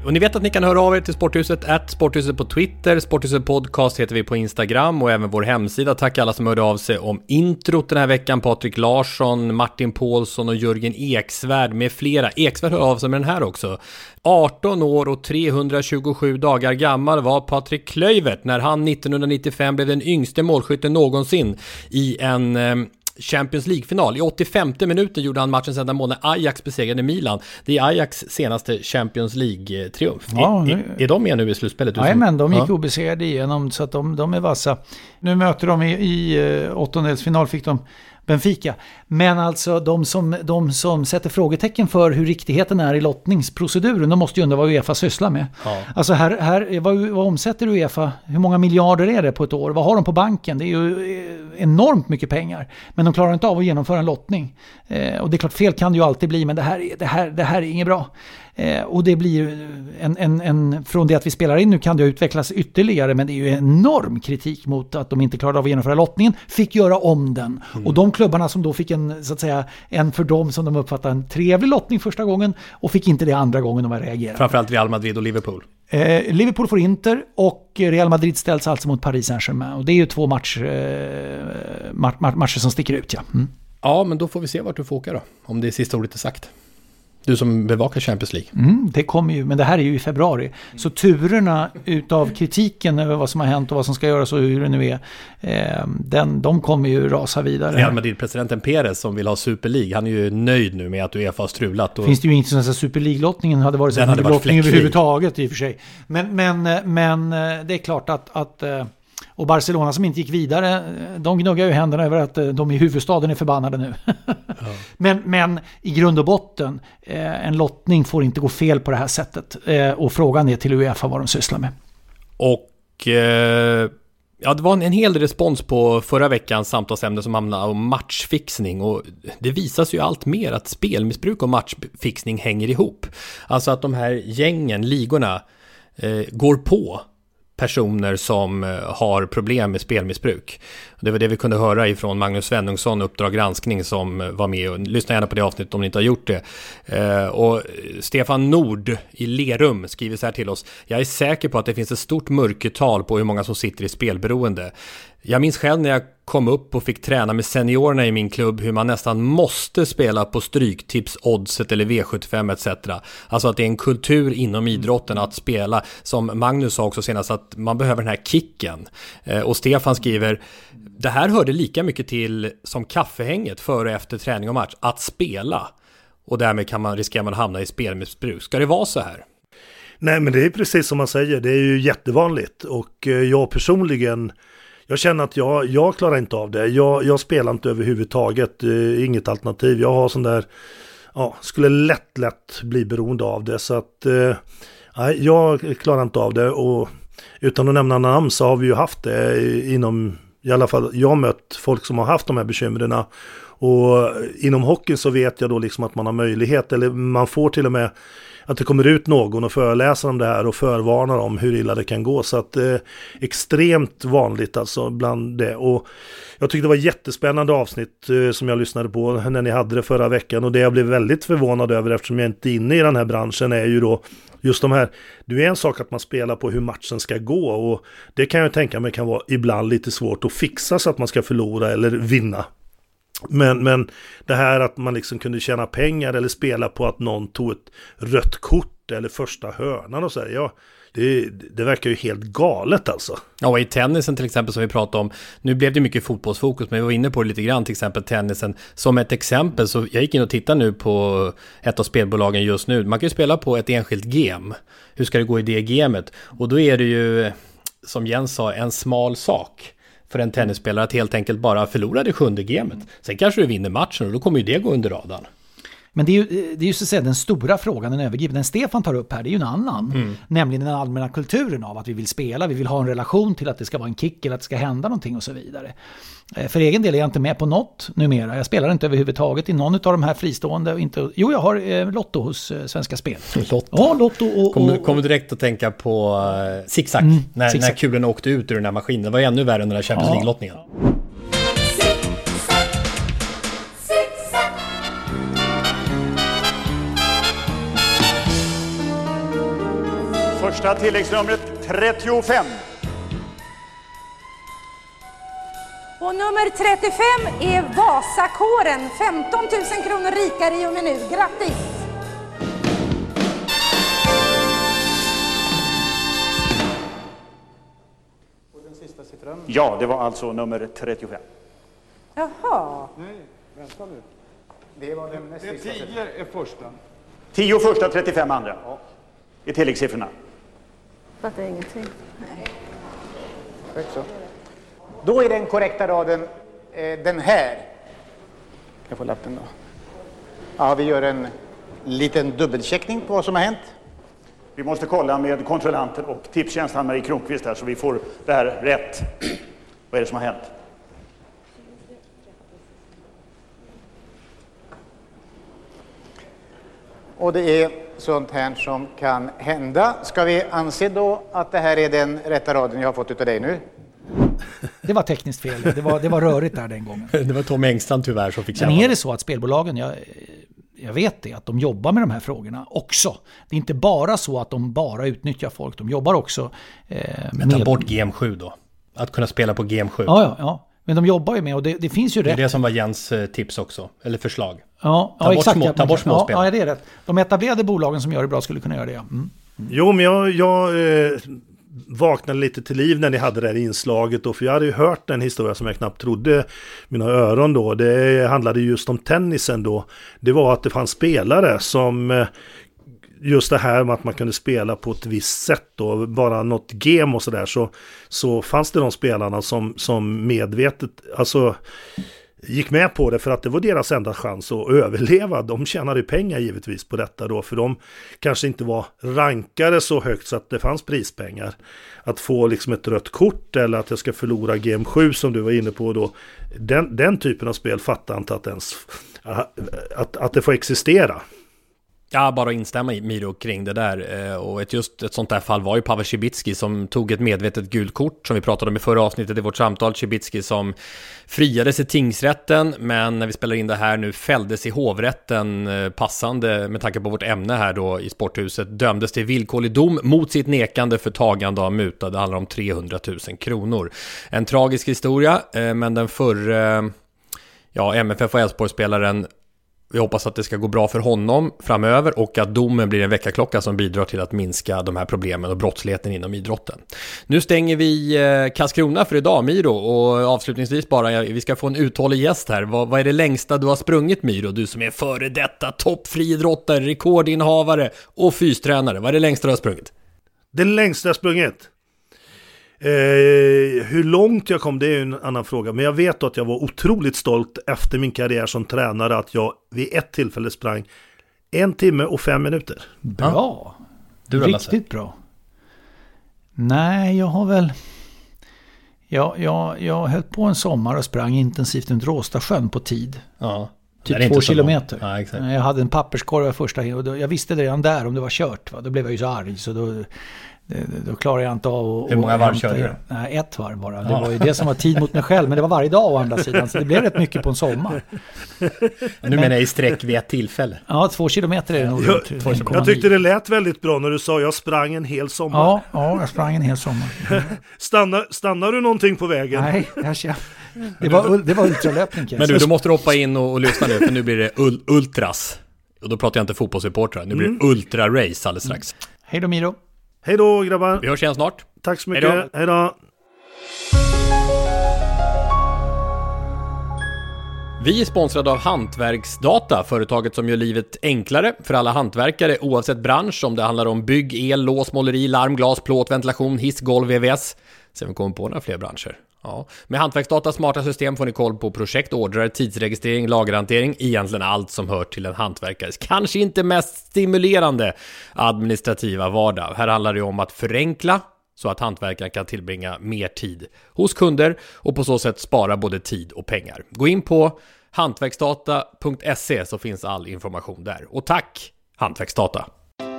Och ni vet att ni kan höra av er till Sporthuset, at Sporthuset på Twitter, Sporthuset Podcast heter vi på Instagram och även vår hemsida. Tack alla som hörde av sig om introt den här veckan. Patrik Larsson, Martin Paulsson och Jörgen Eksvärd med flera. Eksvärd hör av sig med den här också. arton år och trehundratjugosju dagar gammal var Patrik Klöivert när han nittonhundranittiofem blev den yngste målskytten någonsin i en eh, Champions League-final. I åttiofemte minuten gjorde han matchens enda mål när Ajax besegrade Milan. Det är Ajax senaste Champions League-triumf. Ja, är, är, är de med nu i slutspelet? Nej, men de gick ja. obesegrade igenom så att de, de är vassa. Nu möter de i, i åttondelsfinal, fick de Benfica. Men alltså de som, de som sätter frågetecken för hur riktigheten är i lottningsproceduren, de måste ju undra vad UEFA sysslar med. Ja. Alltså här, här vad, vad omsätter UEFA? Hur många miljarder är det på ett år? Vad har de på banken? Det är ju enormt mycket pengar. Men de klarar inte av att genomföra en lottning. Eh, och det är klart, fel kan det ju alltid bli, men det här, det här, det här är inget bra. Eh, och det blir en, en, en, från det att vi spelar in nu kan det utvecklas ytterligare, men det är ju enorm kritik mot att de inte klarade av att genomföra lottningen, fick göra om den. Mm. Och de klubbarna som då fick en, så att säga, en för dem som de uppfattar en trevlig lottning första gången och fick inte det andra gången de var reagerade. Framförallt Real Madrid och Liverpool. Eh, Liverpool får Inter och Real Madrid ställs alltså mot Paris Saint-Germain. Och det är ju två match, eh, match, matcher som sticker ut, ja. Mm. Ja, men då får vi se vart du får åka då, om det är sista ordet är sagt. Du som bevakar Champions League. Mm, det kommer ju, men det här är ju i februari. Så turerna utav kritiken över vad som har hänt och vad som ska göras och hur det nu är, eh, den, de kommer ju rasa vidare. Real Madrid-presidenten Perez som vill ha Super League, han är ju nöjd nu med att UEFA har strulat. Och finns det ju inte som att Super League-lottningen hade varit en lottning överhuvudtaget i och för sig. Men, men, men det är klart att... att och Barcelona som inte gick vidare, de gnuggar ju händerna över att de i huvudstaden är förbannade nu. Ja. men, men i grund och botten, en lottning får inte gå fel på det här sättet. Och frågan är till UEFA vad de sysslar med. Och eh, ja, det var en, en hel respons på förra veckans samtalsämne som handlade om matchfixning. Och det visas ju allt mer att spelmissbruk och matchfixning hänger ihop. Alltså att de här gängen, ligorna, eh, går på personer som har problem med spelmissbruk. Det var det vi kunde höra ifrån Magnus Svenungsson, Uppdrag granskning, som var med. Och lyssna gärna på det avsnittet om ni inte har gjort det. Eh, och Stefan Nord i Lerum skriver så här till oss: jag är säker på att det finns ett stort mörkertal på hur många som sitter i spelberoende. Jag minns själv när jag kom upp och fick träna med seniorerna i min klubb hur man nästan måste spela på stryktips, oddset eller V sjuttiofem et cetera. Alltså att det är en kultur inom idrotten att spela. Som Magnus sa också senast, att man behöver den här kicken. Eh, och Stefan skriver: det här hörde lika mycket till som kaffehänget före och efter träning och match. Att spela. Och därmed kan man riskera att hamna i spelmissbruk. Ska det vara så här? Nej, men det är precis som man säger. Det är ju jättevanligt. Och jag personligen... Jag känner att jag, jag klarar inte av det. Jag, jag spelar inte överhuvudtaget. Eh, inget alternativ. Jag har sån där... Ja, skulle lätt, lätt bli beroende av det. Så att... Eh, nej, jag klarar inte av det. Och utan att nämna namn så har vi ju haft det inom... I alla fall, jag har mött folk som har haft de här bekymren. Och inom hockeyn så vet jag då liksom att man har möjlighet. Eller man får till och med... att det kommer ut någon och föreläser om det här och förvarnar om hur illa det kan gå. Så att det eh, är extremt vanligt alltså bland det. Och jag tyckte det var ett jättespännande avsnitt eh, som jag lyssnade på när ni hade det förra veckan. Och det jag blev väldigt förvånad över, eftersom jag inte är inne i den här branschen, är ju då just de här... Det är en sak att man spelar på hur matchen ska gå. Och det kan jag tänka mig kan vara ibland lite svårt att fixa så att man ska förlora eller vinna. Men, men det här att man liksom kunde tjäna pengar eller spela på att någon tog ett rött kort eller första hörnan och så här, ja, det, det verkar ju helt galet alltså. Ja, och i tennisen till exempel som vi pratade om, nu blev det mycket fotbollsfokus, men vi var inne på det lite grann, till exempel tennisen. Som ett exempel, så jag gick in och tittade nu på ett av spelbolagen just nu. Man kan ju spela på ett enskilt game. Hur ska det gå i det gamet? Och då är det ju, som Jens sa, en smal sak för en tennisspelare att helt enkelt bara förlora det sjunde gamet. Sen kanske du vinner matchen och då kommer ju det gå under radarn. Men det är ju, det är ju så att säga den stora frågan, den övergripande. Den Stefan tar upp här, det är ju en annan. Mm. Nämligen den allmänna kulturen av att vi vill spela, vi vill ha en relation till att det ska vara en kick eller att det ska hända någonting och så vidare. För egen del är jag inte med på något numera. Jag spelar inte överhuvudtaget i någon av de här fristående. Inte, jo, jag har eh, Lotto hos eh, Svenska Spel. Lotto. Ja, Lotto och... Kommer kom direkt att tänka på uh, zigzag, mm, när, zigzag. När kulen åkte ut ur den här maskinen. Det var ännu värre än den här Champions League-lottningen. Ja. siffra, tilläggsnumret trettiofem. Och nummer trettiofem är Vasakåren. femton tusen kronor rikare i och med nu. Grattis! Och den sista siffran? Ja, det var alltså nummer trettiofem. Jaha. Nej, vänta nu. Det var den nästa. Det är tio är första. tio första, trettiofem andra. Ja. I tilläggssiffrorna. Fattar ingenting. Nej. Perfekt så. Då är den korrekta raden eh, den här. Jag får lappen då. Ja, vi gör en liten dubbelcheckning på vad som har hänt. Vi måste kolla med kontrollanten och Tipstjänst Ann-Marie Kronqvist här så vi får det här rätt. Vad är det som har hänt? Och det är sånt här som kan hända. Ska vi anse då att det här är den rätta raden jag har fått utav dig nu? Det var tekniskt fel. Det var, det var rörigt där den gången. Det var Tom Engstrand tyvärr som fick känna. Men är det så att spelbolagen, jag, jag vet det, att de jobbar med de här frågorna också. Det är inte bara så att de bara utnyttjar folk. De jobbar också eh, Men ta med... bort G M sju då. Att kunna spela på G M sju. Ja, ja, ja. Men de jobbar ju med och det, det finns ju rätt. Det är det som var Jens tips också. Eller förslag. Ja, ta ja bort exakt. Små, ta bort småspel. Ja, det är rätt. De etablerade bolagen som gör det bra skulle kunna göra det. Mm. Mm. Jo, men jag... jag eh... vaknade lite till liv när ni hade det här inslaget då, för jag hade ju hört en historia som jag knappt trodde mina öron då. Det handlade just om tennisen då. Det var att det fanns spelare som just det här med att man kunde spela på ett visst sätt då, bara något game och sådär, så, så fanns det de spelarna som, som medvetet, alltså gick med på det för att det var deras enda chans att överleva. De tjänade pengar givetvis på detta då, för de kanske inte var rankade så högt så att det fanns prispengar. Att få liksom ett rött kort eller att jag ska förlora G M sju som du var inne på då, den, den typen av spel fattar inte att ens att, att det får existera. Ja, bara instämma i Miro kring det där. Och ett, just ett sånt där fall var ju Pavel Cibicki som tog ett medvetet gult kort som vi pratade om i förra avsnittet i vårt samtal. Cibicki som friades i tingsrätten, men när vi spelar in det här nu fälldes i hovrätten, passande med tanke på vårt ämne här då i Sporthuset, dömdes till villkorlig dom mot sitt nekande för tagande av muta. Det handlar om trehundratusen kronor. En tragisk historia, men den förre ja, M F F och Elfsborgsspelaren, vi hoppas att det ska gå bra för honom framöver och att domen blir en väckarklocka som bidrar till att minska de här problemen och brottsligheten inom idrotten. Nu stänger vi Karlskrona för idag, Miro, och avslutningsvis bara, vi ska få en uthållig gäst här. Vad, vad är det längsta du har sprungit, Miro? Du som är före detta toppfriidrottare, rekordinnehavare och fystränare. Vad är det längsta du har sprungit? Det längsta jag har sprungit? Eh, hur långt jag kom, det är en annan fråga. Men jag vet att jag var otroligt stolt efter min karriär som tränare att jag vid ett tillfälle sprang en timme och fem minuter. Bra. Du Riktigt bra. Nej, jag har väl... Jag, jag, jag höll på en sommar och sprang intensivt runt Råstasjön på tid. Ja. Typ två kilometer. Ja, exakt. Jag hade en papperskorg första och då, jag visste det redan där om det var kört. Va? Då blev jag ju så arg så då... Det, då klarar jag inte av att... Hur många varv körde du? Nej, ett varv bara. Det ja. var ju det som var tid mot mig själv. Men det var varje dag å andra sidan. Så det blev rätt mycket på en sommar. Nu men, menar jag i sträck vid ett tillfälle. Ja, två kilometer är det nog. Jag, jag tyckte det lät väldigt bra när du sa jag sprang en hel sommar. Ja, ja jag sprang en hel sommar. Stannar, stannar du någonting på vägen? Nej, jag känner... Det var, det var ultralöpning. Men du, du måste hoppa in och, och lyssna nu. För nu blir det ul- ultras. Och då pratar jag inte fotbollssupportrar. Nu blir det mm. ultra-race alldeles strax. Mm. Hej då, Miro. Hej då, grabbar. Vi hörs igen snart. Tack så mycket. Hej då. Hej då. Vi är sponsrade av Hantverksdata, företaget som gör livet enklare för alla hantverkare oavsett bransch, om det handlar om bygg, el, lås, måleri, larm, glas, plåt, ventilation, hiss, golv, V V S. Sen vi kommer på några fler branscher. Ja. Med Hantverksdata smarta system får ni koll på projekt, ordrar, tidsregistrering, lagerhantering, egentligen allt som hör till en hantverkares kanske inte mest stimulerande administrativa vardag. Här handlar det om att förenkla så att hantverkaren kan tillbringa mer tid hos kunder och på så sätt spara både tid och pengar. Gå in på hantverksdata punkt se så finns all information där. Och tack Hantverksdata!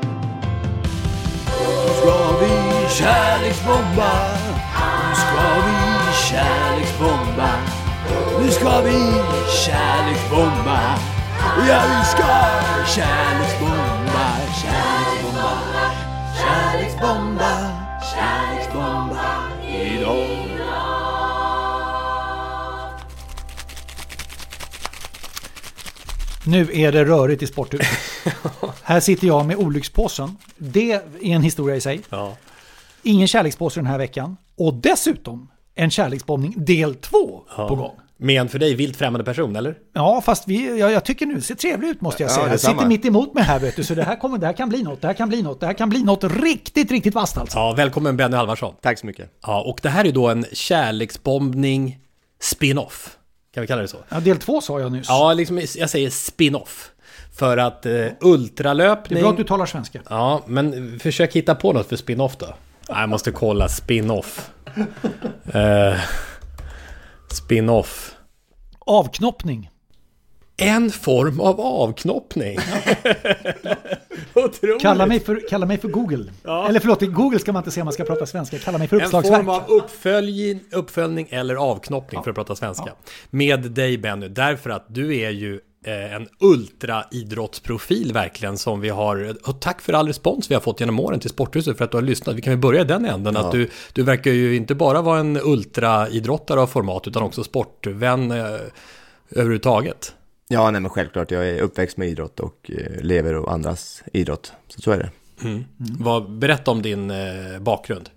Ska vi kärleksbomba? Nu ska vi kärleksbomba. Nu ska vi kärleksbomba. Ja, vi ska kärleksbomba. Kärleksbomba. kärleksbomba, kärleksbomba idag. Nu är det rörigt i sporthuset. Här sitter jag med olyckspåsen. Det är en historia i sig. Ja. Ingen kärlekspåse den här veckan. Och dessutom en kärleksbombning del två ja. på gång. Men för dig vilt främmande person, eller? Ja, fast vi, jag, jag tycker nu ser trevligt ut måste jag säga. Ja, jag sitter mitt emot mig här, vet du. Så det här, kommer, det här kan bli något, det här kan bli något. Det här kan bli något riktigt, riktigt vasst alltså. Ja, välkommen Benny Halvarsson. Tack så mycket. Ja, och det här är då en kärleksbombning spin-off. Kan vi kalla det så? Ja, del två sa jag nyss. Ja, liksom, jag säger spin-off. För att eh, ultralöpning... Det är bra att du talar svenska. Ja, men försök hitta på något för spin-off då. Nej, jag måste kolla spin-off. uh, spin-off. Avknoppning. En form av avknoppning. kalla, mig för, kalla mig för Google. Ja. Eller förlåt, Google ska man inte säga om man ska prata svenska. Kalla mig för uppslagsverk. En form av uppföljning, uppföljning eller avknoppning ja. för att prata svenska. Ja. Med dig Benny, därför att du är ju eh, en ultraidrottsprofil verkligen som vi har. Och tack för all respons vi har fått genom åren till Sporthuset för att du har lyssnat. Vi kan ju börja i den änden. Ja. Att du, du verkar ju inte bara vara en ultraidrottare av format utan också sportvän eh, överhuvudtaget. Ja, nej, men självklart. Jag är uppväxt med idrott och eh, lever och andras idrott. Så så är det. Mm. Mm. Vad, berätta om din eh, bakgrund.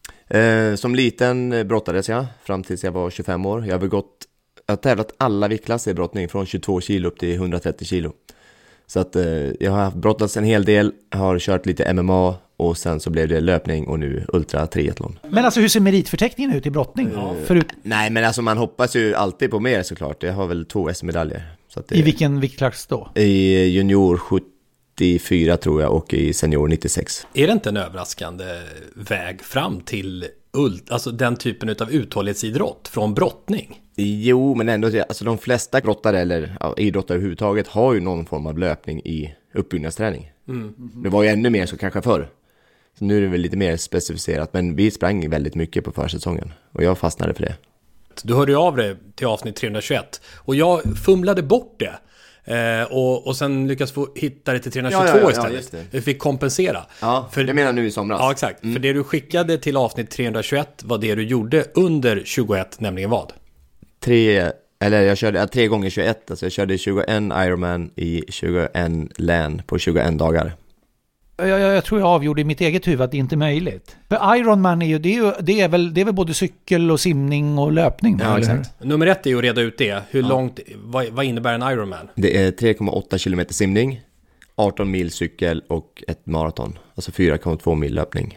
Eh, som liten brottades jag fram tills jag var tjugofem år. Jag har begått, jag har tävlat alla viktklasser i brottning från tjugotvå kilo upp till hundratrettio kilo. Så att eh, jag har brottats en hel del, har kört lite M M A och sen så blev det löpning och nu ultra triathlon. Men alltså hur ser meritförteckningen ut i brottning? Uh, Förut... Nej, men alltså man hoppas ju alltid på mer såklart. Jag har väl två S M-medaljer. Så att det... I vilken viktklass då? I junior sjuttiofyra tror jag och i senior nittiosex. Är det inte en överraskande väg fram till ult, alltså den typen av uthållighetsidrott från brottning? Jo, men ändå, alltså de flesta brottare eller ja, idrottare överhuvudtaget har ju någon form av löpning i uppbyggnadsträning. Mm. Det var ju ännu mer så kanske förr. Så nu är det väl lite mer specificerat, men vi sprang väldigt mycket på försäsongen och jag fastnade för det. Du hörde ju av dig till avsnitt trehundratjugoett och jag fumlade bort det. Eh, och, och sen lyckas få hitta det till trehundratjugotvå ja, ja, ja, istället. Vi fick kompensera. Ja, för, det menar nu i somras. Ja, exakt. Mm. För det du skickade till avsnitt trehundratjugoett var det du gjorde under tjugoett, nämligen vad? Tre, eller jag körde ja, tre gånger tjugoett. Alltså jag körde tjugoett Ironman i tjugoett län på tjugoett dagar. Jag, jag, jag tror jag avgjorde i mitt eget huvud att det inte är möjligt. För Ironman är ju, det är, ju, det är, väl, det är väl både cykel och simning och löpning. Ja, exakt. Nummer ett är ju att reda ut det. Hur ja. långt, vad, vad innebär en Ironman? Det är tre komma åtta kilometer simning, arton mil cykel och ett maraton. Alltså fyra komma två mil löpning.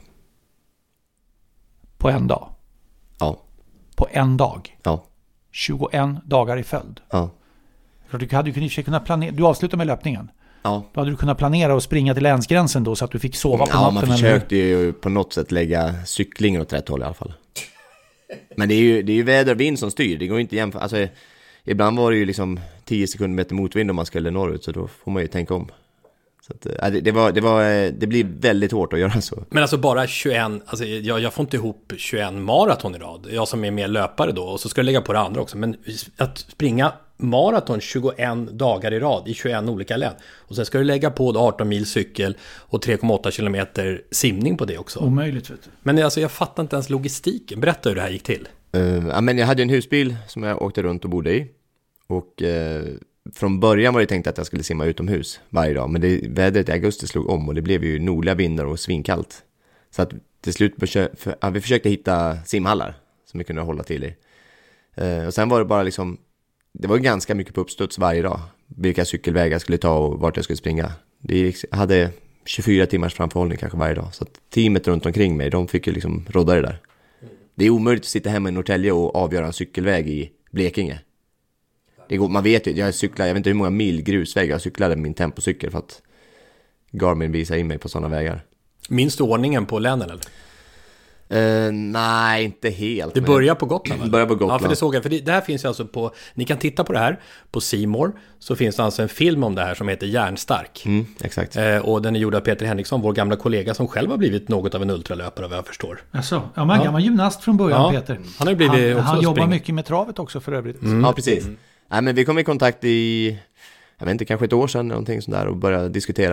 På en dag? Ja. På en dag? Ja. tjugoett dagar i följd? Ja. Du hade ju kunnat planera, du avslutar med löpningen. Ja. Då hade du kunnat planera och springa till länsgränsen då så att du fick sova på ja, natten. Ja, man försökte ju på något sätt lägga cyklingen åt rätt håll i alla fall. Men det är ju, det är ju väder och vind som styr. Det går inte jämföra. Alltså, ibland var det ju liksom tio sekunder meter motvind om man skulle norrut, så då får man ju tänka om. Så att, det, det, var, det, var, det blir väldigt hårt att göra så. Men alltså bara tjugoett, alltså jag, jag får inte ihop tjugoett maraton i rad. Jag som är mer löpare då, och så ska jag lägga på det andra också. Men att springa maraton tjugoett dagar i rad i tjugoett olika län. Och sen ska du lägga på arton mil cykel och tre komma åtta kilometer simning på det också. Omöjligt, vet du. Men alltså jag fattar inte ens logistiken. Berätta hur det här gick till. Uh, ja, men jag hade en husbil som jag åkte runt och bodde i. Och uh, från början var det tänkt att jag skulle simma utomhus varje dag. Men det, vädret i augusti slog om och det blev ju nordliga vindar och svinkallt. Så att till slut för, ja, vi försökte hitta simhallar som vi kunde hålla till i. Uh, och sen var det bara liksom, det var ganska mycket på uppstuds varje dag. Vilka cykelvägar jag skulle ta och vart jag skulle springa. Det hade tjugofyra timmars framförhållning kanske varje dag. Så att teamet runt omkring mig, de fick ju liksom rodda det där. Det är omöjligt att sitta hemma i Norrtälje och avgöra en cykelväg i Blekinge. Det går, man vet ju, jag cyklar, jag vet inte hur många mil grusväg jag cyklade med min tempocykel för att Garmin visade in mig på sådana vägar. Minns du ordningen på länen eller? Uh, nej, inte helt. Det börjar på Gotland. Det börjar på Gotland. Ja, för det såg jag. För det, det här finns ju alltså på, ni kan titta på det här på C More, så finns det alltså en film om det här som heter Järnstark. Mm, exakt. Eh, och den är gjord av Peter Henriksson, vår gamla kollega som själv har blivit något av en ultralöpare vad jag förstår. Alltså, ja, man är gammal gymnast från början, ja, Peter. Han har ju blivit han, också han jobbar spring. mycket med travet också för övrigt. Mm. Ja, precis. Mm. Nej, men vi kom i kontakt i, jag vet inte, kanske ett år sedan någonting sånt där och började diskutera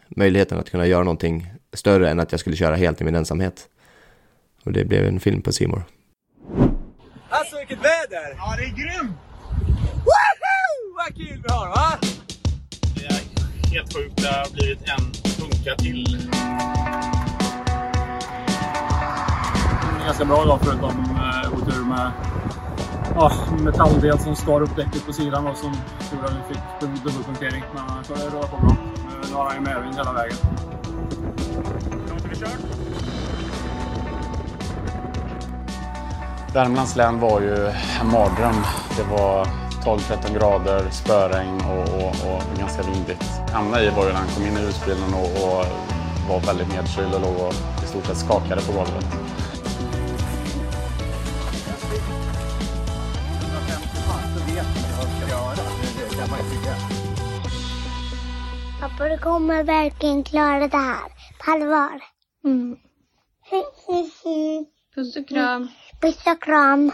möjligheten att kunna göra någonting större än att jag skulle köra helt i min ensamhet. Och det blev en film på C More. Alltså vilket väder! Ja, det är grymt! Woho! Vad kul vi har, va? Det är helt sjukt, det har blivit en punka till. Ganska bra idag förutom uh, otur med ja, metalldel som skar upp däcket på sidan och som gjorde att vi fick dubbelpunktering. Men så är det röra på bra. Nu har han ju medvind hela vägen. Hur långt har vi kört? Värmlands län var ju en mardröm. Det var tolv tretton grader, spöregn och, och, och ganska vindigt. Hamnade i var ju när han kom in i husbilen och, och var väldigt nedkyld och låg och i stort sett skakade på golvet. Pappa, du kommer verkligen klara det här. På allvar. Mm. Puss och kram. Puss och kram.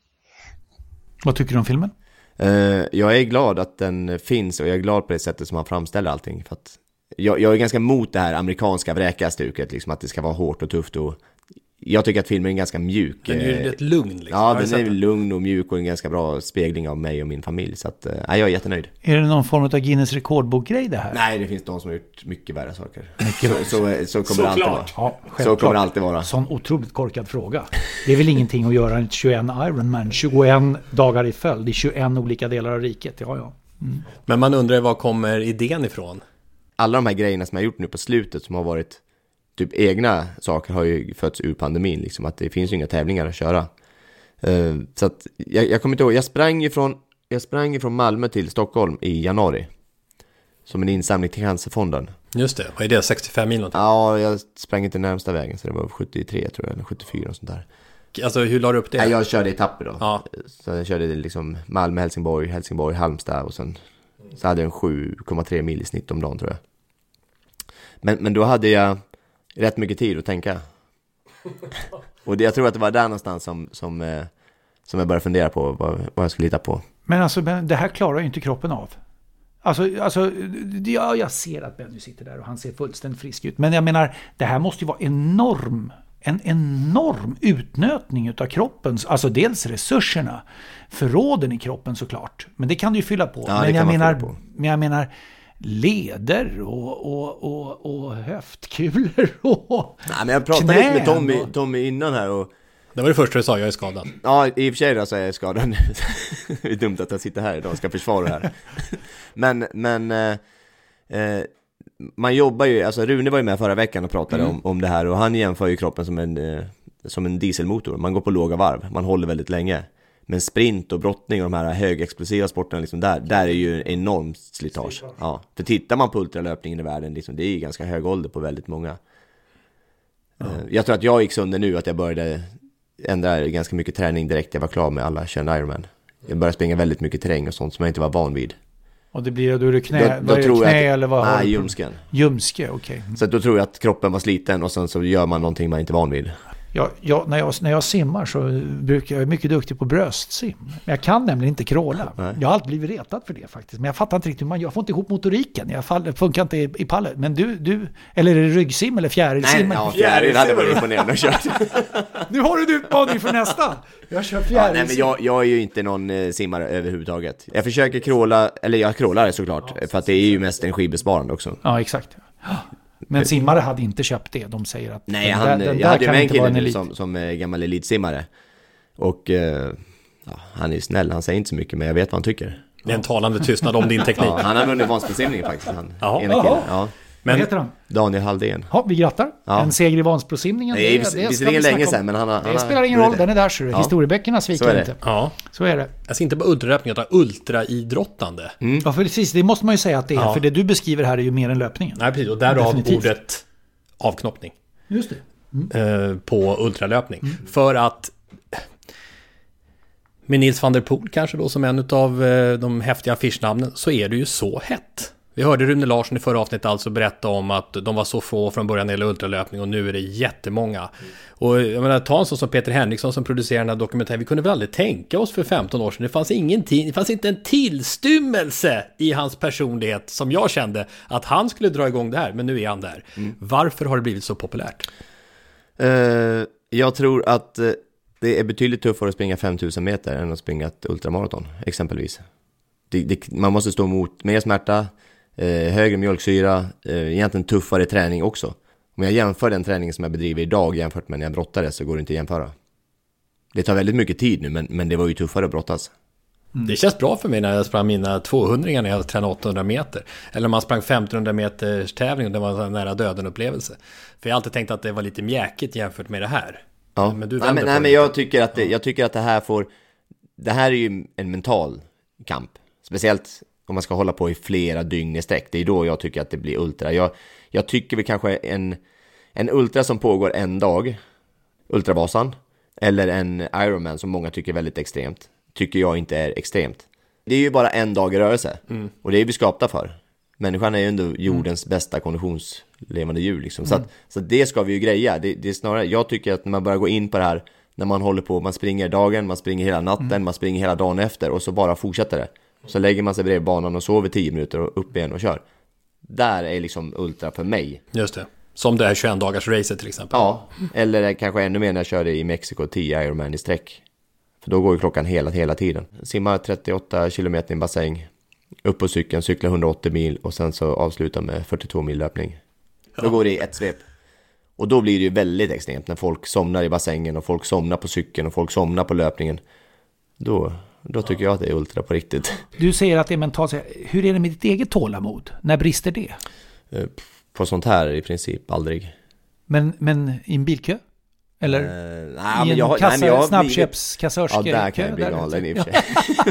Vad tycker du om filmen? Uh, jag är glad att den finns och jag är glad på det sättet som han framställer allting. För att jag, jag är ganska emot det här amerikanska vräkastuket, liksom att det ska vara hårt och tufft. Och jag tycker att filmen är ganska mjuk. Den är ju rätt lugn. Liksom. Ja, den är lugn och mjuk och en ganska bra spegling av mig och min familj. Så att, uh, jag är jättenöjd. Är det någon form av Guinness rekordbok-grej det här? Nej, det finns de som har gjort mycket värre saker. Mycket så, så, så kommer så det alltid klart. vara. Ja, så kommer det alltid vara. Sån otroligt korkad fråga. Det är väl ingenting att göra en tjugoen Ironman, tjugoen dagar i följd i tjugoen olika delar av riket. Ja, ja. Mm. Men man undrar, var kommer idén ifrån? Alla de här grejerna som jag har gjort nu på slutet som har varit typ egna saker har ju fötts ur pandemin. Liksom, att det finns ju inga tävlingar att köra. Uh, så att jag, jag kommer inte ihåg, jag sprang ifrån, jag sprang ifrån Malmö till Stockholm i januari. Som en insamling till Cancerfonden. Just det, vad är det? sextiofem mil någonting? Ja, jag sprang inte närmsta vägen så det var sjuttiotre tror jag, eller sjuttiofyra och sånt där. Alltså hur la du upp det? Ja, jag körde etapper då. Ja. Så jag körde liksom Malmö, Helsingborg, Helsingborg, Halmstad och sen så hade jag en sju komma tre mil i snitt om dagen tror jag. Men, men då hade jag rätt mycket tid att tänka. Och det, jag tror att det var där någonstans som, som, eh, som jag började fundera på vad, vad jag skulle lita på. Men alltså, det här klarar ju inte kroppen av. Alltså, alltså ja, jag ser att Benny sitter där och han ser fullständigt frisk ut. Men jag menar, det här måste ju vara enorm, en enorm utnötning av kroppens, alltså dels resurserna, förråden i kroppen såklart. Men det kan du ju fylla på. Ja, men, jag menar, på. men jag menar, leder och, och, och, och höftkulor och Nej, men jag pratade lite med Tommy, Tommy innan här och det var det första du sa, jag är skadad. Ja, i och för sig då så är jag skadad. Det är dumt att jag sitter här idag och ska försvara det här. Men, men eh, eh, man jobbar ju, alltså Rune var ju med förra veckan och pratade mm. om, om det här och han jämför ju kroppen som en, eh, som en dieselmotor. Man går på låga varv, man håller väldigt länge. Men sprint och brottning och de här högexplosiva sporterna liksom där, där är ju enormt slitage. Ja, för tittar man på ultralöpningen i världen, liksom, det är ju ganska hög ålder på väldigt många. Ja. Eh, jag tror att jag gick sönder nu att jag började ändra ganska mycket träning direkt jag var klar med alla tjugoen Ironman. Jag började springa väldigt mycket terräng och sånt som jag inte var van vid. Och det blir då är det knä, då, då är tror det knä jag att, eller vad nej, har du? ljumsken. Ljumske, okej. Okay. Så då tror jag att kroppen var sliten och sen så gör man någonting man inte är van vid. Ja, ja, när, jag, när jag simmar så brukar jag vara mycket duktig på bröstsim. Men jag kan nämligen inte kråla. Nej. Jag har alltid blivit retad för det faktiskt. Men jag fattar inte riktigt hur man gör. Jag får inte ihop motoriken. Jag fall, funkar inte i, i pallet. Men du, du, eller är det ryggsim eller fjärilsim? Nej, ja, fjäril hade varit imponerande att köra. Nu har du en utmaning för nästa. Jag kör fjärilsim. Ja, nej, men jag, jag är ju inte någon eh, simmare överhuvudtaget. Jag försöker kråla, eller jag krålar det såklart. Ja, för att det är ju mest energibesparande också. Ja, exakt. Men simmare hade inte köpt det. De säger att nej, han, den, den jag hade ju med en kille en som, som är gammal elitsimmare. Och eh, ja, han är snäll, han säger inte så mycket, men jag vet vad han tycker. Det är en talande tystnad om din teknik. Ja, han har vunnit Vansbrosimning faktiskt. Han, Jaha. Ena killen. Ja. Men, vad heter han? Daniel Halldén. Ja, vi grattar. Ja. En seger i Vansbrosimningen. Det är visserligen länge sedan, men han har... Det han spelar ingen roll, den är där så ja. Historieböckerna sviker inte. Ja. Så är det. Jag ser inte bara ultralöpning, utan ultraidrottande. Mm. Ja, för precis, det måste man ju säga att det är. Ja. För det du beskriver här är ju mer än löpningen. Nej, precis. Och därav ordet avknoppning. Just det. Mm. Eh, på ultralöpning. Mm. För att med Nils van der Poel kanske då som en av eh, de häftiga affischnamnen så är det ju så hett. Vi hörde Rune Larsson i förra avsnittet alltså berätta om att de var så få från början när det gäller ultralöpning och nu är det jättemånga. Mm. Och jag menar, ta en sån som Peter Henriksson som producerar den här dokumentären. Vi kunde väl aldrig tänka oss för femton år sedan. Det fanns ingenting, det fanns inte en tillstymmelse i hans personlighet som jag kände att han skulle dra igång det här. Men nu är han där. Mm. Varför har det blivit så populärt? Uh, jag tror att uh, det är betydligt tuffare att springa femtusen meter än att springa ett ultramaraton exempelvis. Det, det, man måste stå emot mer smärta, eh, högre mjölksyra, eh, egentligen tuffare träning också. Om jag jämför den träningen som jag bedriver idag jämfört med när jag brottade så går det inte att jämföra. Det tar väldigt mycket tid nu, men, men det var ju tuffare att brottas. Mm. Det känns bra för mig när jag sprang mina tvåhundra när jag tränade åttahundra meter. Eller om man sprang femtonhundra meters tävling och det var en nära döden upplevelse. För jag har alltid tänkt att det var lite mjäkigt jämfört med det här. Ja. Men du nej, men, nej, men jag tycker att det, jag tycker att det här får... Det här är ju en mental kamp. Speciellt om man ska hålla på i flera dygn i sträck. Det är då jag tycker att det blir ultra. Jag, jag tycker vi kanske en, en ultra som pågår en dag, Ultravasan, eller en Ironman som många tycker är väldigt extremt, tycker jag inte är extremt. Det är ju bara en dag i rörelse. Mm. Och det är vi skapta för. Människan är ju ändå jordens mm. bästa konditionslevande djur. Liksom. Mm. Så, att, så det ska vi ju greja. Det, det är snarare, jag tycker att när man börjar gå in på det här, när man håller på, man springer dagen, man springer hela natten, mm. man springer hela dagen efter och så bara fortsätter det. Så lägger man sig bredvid banan och sover tio minuter och upp igen och kör. Där är liksom ultra för mig. Just det. Som det här tjugoett dagars racet till exempel. Ja, eller kanske ännu mer när jag körde i Mexiko tio Ironman i sträck. För då går ju klockan hela, hela tiden. Simma trettioåtta kilometer i en bassäng. Upp på cykeln, cykla hundraåttio mil och sen så avsluta med fyrtiotvå mil löpning. Då ja. går det i ett svep. Och då blir det ju väldigt extremt när folk somnar i bassängen och folk somnar på cykeln och folk somnar på löpningen. Då... Då tycker jag att det är ultra på riktigt. Du säger att det är mentalt. Hur är det med ditt eget tålamod? När brister det? På sånt här i princip aldrig. Men, men i en bilkö? Eller uh, nej, i en jag, kassa, nej, snabbköpskassörskö? Ja, där kan jag bli galen i och för sig.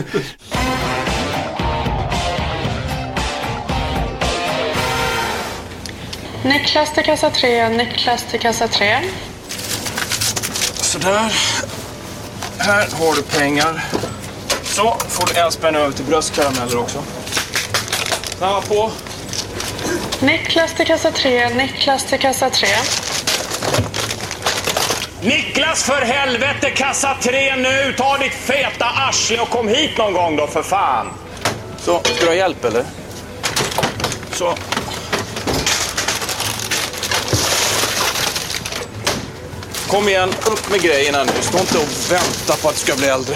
Niklas till kassa tre, Niklas till kassa tre. Sådär. Här har du pengar. Så får du en spänn över till bröstkarameller också. Snabba på. Niklas till kassa tre, Niklas till kassa tre. Niklas, för helvete, kassa tre nu. Ta ditt feta arsle och kom hit någon gång då, för fan. Så, ska du ha hjälp eller? Så. Kom igen, upp med grejerna nu. Stå inte och vänta på att du ska bli äldre.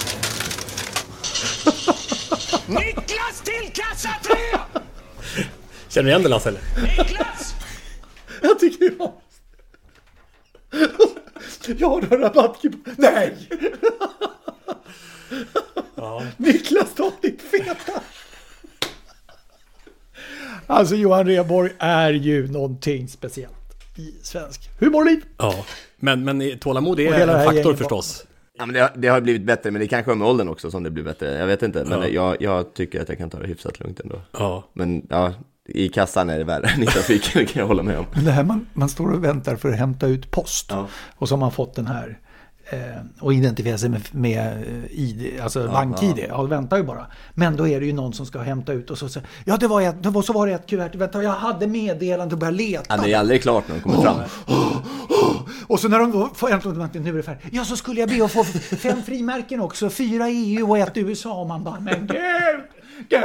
Niklas till kassa tre! Känner du igen det, Lasse, eller? Niklas! Jag tycker det var... Jag har en rabattkupong. Nej! Ja. Niklas, ta ditt feta. Alltså Johan Rheborg är ju någonting speciellt i svensk humorliv. Ja, men, men tålamod är en faktor förstås. Ja, men det, har, det har blivit bättre, men det kanske är med åldern också som det blir bättre. Jag vet inte, men ja. jag, jag tycker att jag kan ta det hyfsat lugnt ändå. Ja. Men ja, i kassan är det värre än i trafiken, kan jag hålla med om. Det här man, man står och väntar för att hämta ut post. Ja. Och så har man fått den här eh, och identifiera sig med, med I D, alltså ja, bank-I D. Ja, väntar ju bara. Men då är det ju någon som ska hämta ut och så säger ja, det var ett, det var, så var det ett kuvert. Vänta, jag hade meddelande och började leta. Ja, det är aldrig klart när de kommer oh, fram. Oh, oh. Och så när de då får äntligen, nu är det färdigt. Ja, så skulle jag be att få fem frimärken också. Fyra E U och ett U S A. Och man bara, men gud, gud!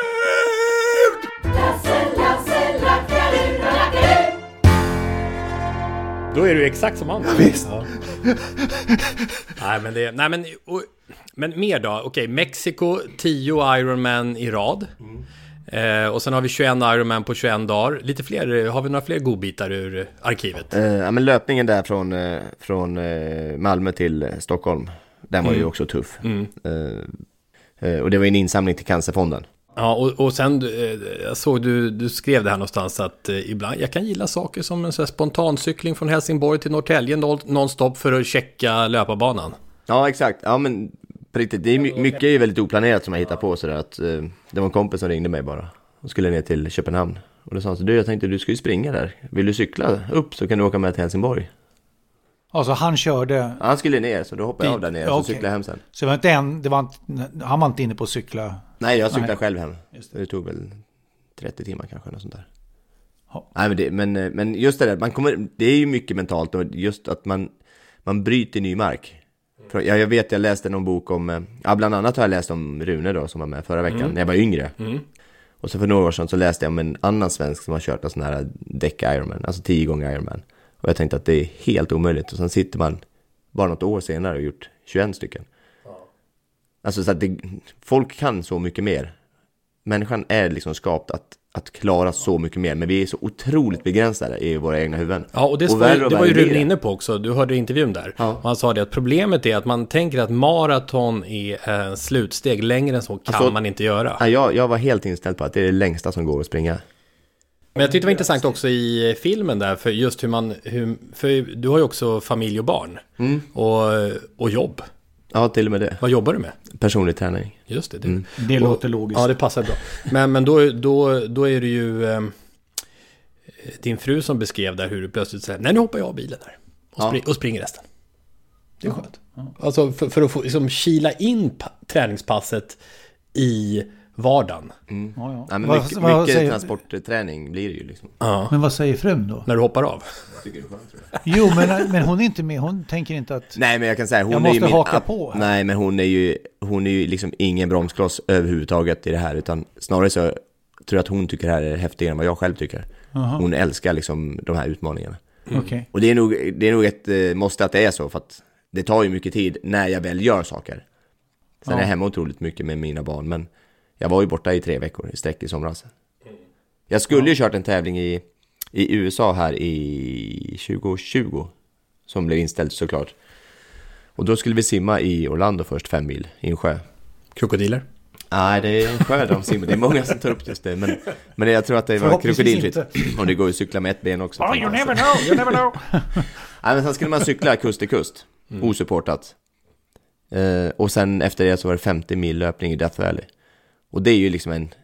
Lasse, Lasse, lackarur, lackarur. Då är du exakt som han. Ja, visst. Ja. nej, men det, nej, men, och, men mer då. Okej, okay, Mexiko, tio Ironman i rad. Mm. Eh, och sen har vi tjugoett Ironman på tjugoett dagar. Lite fler, har vi några fler godbitar ur arkivet? Eh, ja, men löpningen där från, eh, från eh, Malmö till eh, Stockholm, den var mm. ju också tuff. Mm. Eh, eh, och det var en insamling till Cancerfonden. Ja, och, och sen jag såg du, du skrev det här någonstans att eh, ibland jag kan gilla saker som en så här spontancykling från Helsingborg till Norrtälje nonstop för att checka löparbanan. Ja, exakt. Ja, men på riktigt, det är my- mycket är väldigt oplanerat som jag hittar på sådär att eh, det var en kompis som ringde mig bara och skulle ner till Köpenhamn. Och då sa han så, du, jag tänkte du ska ju springa där. Vill du cykla upp så kan du åka med till Helsingborg. Alltså han körde... Ja, han skulle ner, så då hoppade jag av där ner och okay. cyklade hem sen. Så det var inte en, det var inte, han var inte inne på att cykla? Nej, jag cyklade Nej. själv hem. Det. det tog väl trettio timmar kanske, något sånt där. Ja. Nej, men, det, men, men just det där, man kommer, det är ju mycket mentalt och just att man, man bryter ny mark. Jag, jag vet, jag läste någon bok om, ja, bland annat har jag läst om Rune då, som var med förra veckan, mm. när jag var yngre. Mm. Och så för några år sedan så läste jag om en annan svensk som har kört en sån här däck Ironman, alltså tio gånger Ironman. Och jag tänkte att det är helt omöjligt. Och sen sitter man bara något år senare och gjort tjugoett stycken. Ja. Alltså så att det, folk kan så mycket mer. Människan är liksom skapt att, att klara så mycket mer. Men vi är så otroligt begränsade i våra egna huvuden. Ja, och det, och var, det var ju Rune inne på också. Du hörde intervjun där. Ja. Och han sa det att problemet är att man tänker att maraton är en slutsteg. Längre än så kan alltså, man inte göra. Ja, jag, jag var helt inställd på att det är det längsta som går att springa. Men jag tyckte det var intressant också i filmen där, för just hur man, hur, för du har ju också familj och barn mm. och, och jobb. Ja, till och med det. Vad jobbar du med? Personlig träning. Just det. Det, mm. det låter logiskt. Ja, det passar bra. Men, men då, då, då är det ju eh, din fru som beskrev där hur du plötsligt säger, nej nu hoppar jag av bilen där och, ja. spring, och springer resten. Det är ja. skönt. Ja. Alltså för, för att få liksom, kila in pa- träningspasset i vardagen. Mm. Ja, ja. Ja, men vad, mycket vad mycket säger... transportträning blir det ju liksom. Ja. Men vad säger frun då? När du hoppar av? Tycker det är skönt, tror jag. Jo, men, men hon är inte med. Hon tänker inte att... Nej, men jag kan säga hon jag är måste ju min haka app... på här. Nej, men hon är ju hon är ju liksom ingen bromskloss överhuvudtaget i det här, utan snarare så tror jag att hon tycker det här är häftigare än vad jag själv tycker. Uh-huh. Hon älskar liksom de här utmaningarna. Mm. Okay. Och det är nog det är nog ett eh, måste att det är så, för att det tar ju mycket tid när jag väl gör saker. Sen ja. är jag hemma otroligt mycket med mina barn, men jag var ju borta i tre veckor i sträck i somras. Jag skulle ja. ju kört en tävling i, i U S A här i tjugo tjugo som blev inställd såklart. Och då skulle vi simma i Orlando först, fem mil i en sjö. Krokodiler? Nej, det är en sjö de simmar. Det är många som tar upp just det. Men, men jag tror att det var krokodilfritt. Och det går ju att cykla med ett ben också. Oh, you never know, you never know. Nej, men sen skulle man cykla kust till kust. Mm. Osupportat. Eh, och sen efter det så var det femtio mil löpning i Death Valley. Och det är ju liksom en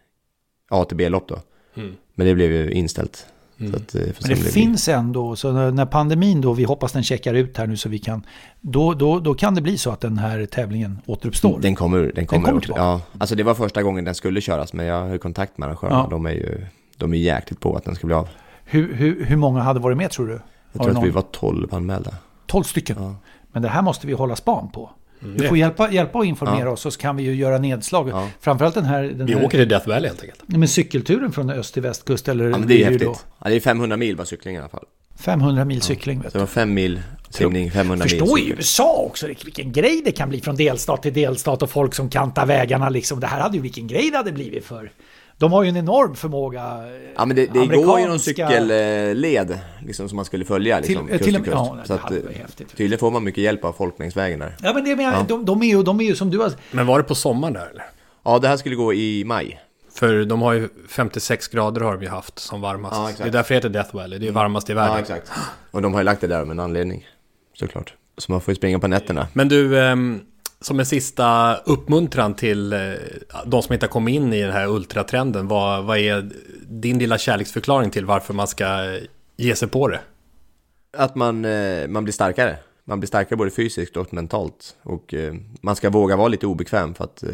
A till B-lopp då. Mm. Men det blev ju inställt. Mm. Så att, men det finns vi... ändå, så när, när pandemin då, vi hoppas den checkar ut här nu så vi kan, då, då, då kan det bli så att den här tävlingen återuppstår. Den kommer, den kommer, den kommer åter, ja. Alltså det var första gången den skulle köras, men jag har kontakt med arrangörerna. Ja. De är ju de är jäkligt på att den ska bli av. Hur, hur, hur många hade varit med tror du? Jag tror att någon... vi var tolv anmälda. tolv stycken? Ja. Men det här måste vi hålla span på. Mm. Du får hjälpa, hjälpa och informera ja. oss, så kan vi ju göra nedslag. Ja. Framförallt den här... Den vi här, åker till Death Valley helt enkelt. Men cykelturen från öst till västkust eller... Ja, men det är häftigt. Då? Ja, det är femhundra mil var cykling i alla fall. femhundra mil cykling, ja. vet Så det var fem mil simning, femhundra mil. Förstå i U S A också vilken grej det kan bli från delstat till delstat och folk som kantar vägarna liksom. Det här hade ju vilken grej det hade blivit för... De har ju en enorm förmåga. Ja, men det, det amerikanska... går ju någon cykelled liksom, som man skulle följa liksom, till, kust till, till kust. ja, så att, tydligen får man mycket hjälp av folk längs vägen där. Ja, men det menar, ja. de, de, är ju, de är ju som du har... Men var det på sommaren där eller? Ja, det här skulle gå i maj. För de har ju femtiosex grader har de ju haft som varmast. Ja, det är därför heter Death Valley. Det är varmast i världen. Ja, exakt. Och de har ju lagt det där med en anledning, såklart. Så man får ju springa på nätterna. Men du... Um... Som en sista uppmuntran till de som inte har kommit in i den här ultratrenden, vad, vad är din lilla kärleksförklaring till varför man ska ge sig på det? Att man, man blir starkare. Man blir starkare både fysiskt och mentalt. Och man ska våga vara lite obekväm, för att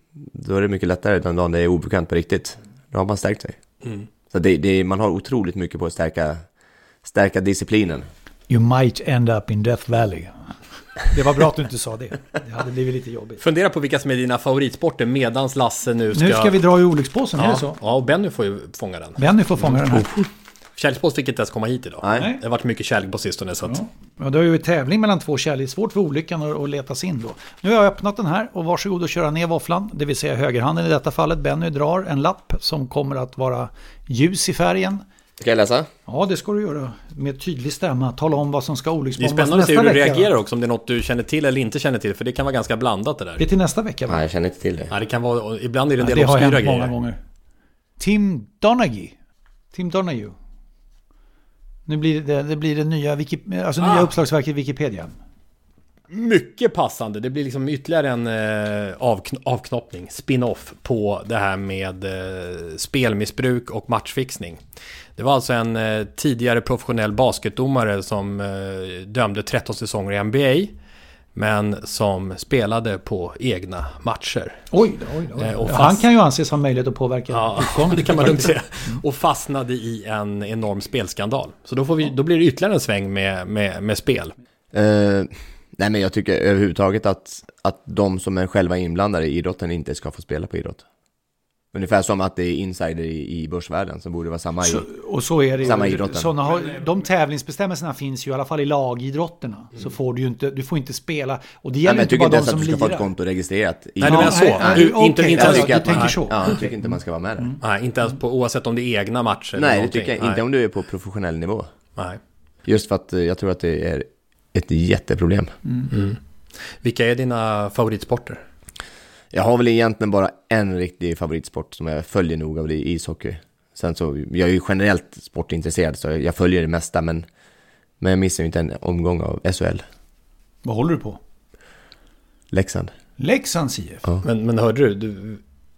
då är det mycket lättare den dagen det är obekvämt på riktigt. Då har man stärkt sig. Mm. Så det, det, man har otroligt mycket på att stärka, stärka disciplinen. You might end up in Death Valley. Det var bra att du inte sa det. Det hade blivit lite jobbigt. Fundera på vilka som är dina favoritsporter medans Lasse nu ska... Nu ska vi dra i olyckspåsen, ja. är det så? Ja, och Benny får ju fånga den. Benny får fånga mm. den här. Kärlekspås fick inte ens komma hit idag. Nej. Det har varit mycket kärlek på sistone. Så att... ja. Ja, det är ju en tävling mellan två kärlek. Svårt för olyckan att, att letas in då. Nu har jag öppnat den här och varsågod att köra ner våfflan. Det vill säga högerhanden i detta fallet. Benny drar en lapp som kommer att vara ljus i färgen. Ska jag läsa? Ja, det ska du göra. Med tydlig stämma. Tala om vad som ska olycksbommas nästa vecka. Det är spännande att se hur du reagerar också. Om det är något du känner till eller inte känner till. För det kan vara ganska blandat det där. Det är till nästa vecka, va? Nej, jag känner inte till det. Nej, det kan vara... Ibland är det en ja, del obskyra grejer. Det har hänt många gånger. Tim Donaghy. Tim Donaghy. Nu blir det, det blir det nya, Wiki, alltså ah. nya uppslagsverket Wikipedia. Mycket passande. Det blir liksom ytterligare en eh, avkn- avknoppning, spin-off på det här med eh, spelmissbruk och matchfixning. Det var alltså en eh, tidigare professionell basketdomare som eh, dömde tretton säsonger i N B A men som spelade på egna matcher. Oj, oj, oj. Eh, och ja, fast... Han kan ju anses ha möjlighet att påverka ja, utgången. Det kan man lugnt säga. Och fastnade i en enorm spelskandal. Så då, får vi, då blir det ytterligare en sväng med, med, med spel. Uh, nej men jag tycker överhuvudtaget att, att de som är själva inblandade i idrotten inte ska få spela på idrott. Ungefär som att det är insider i, i börsvärlden som borde vara samma, så, i, och så är det samma ju, idrotten. Såna har, de tävlingsbestämmelserna finns ju i alla fall i lagidrotterna. Mm. Så får du ju inte, du får inte spela. Och det gäller nej, inte bara de som lirar. Jag tycker inte att du ska få ett konto registrerat. I, nej, du menar så. Nej, nej, du, okay, inte, inte alltså, ens, du tänker så. Ja, jag tycker inte man ska vara med där. Mm. Nej, inte ens på, oavsett om det är egna matcher. Nej, eller det tycker jag nej. inte om du är på professionell nivå. Nej. Just för att jag tror att det är ett jätteproblem. Mm. Mm. Vilka är dina favoritsporter? Jag har väl egentligen bara en riktig favoritsport som jag följer noga, och det är ishockey. Sen så, jag är ju generellt sportintresserad så jag följer det mesta, men, men jag missar ju inte en omgång av S H L. Vad håller du på? Leksand. Leksands I F? Ja. Men, men hörde du, du,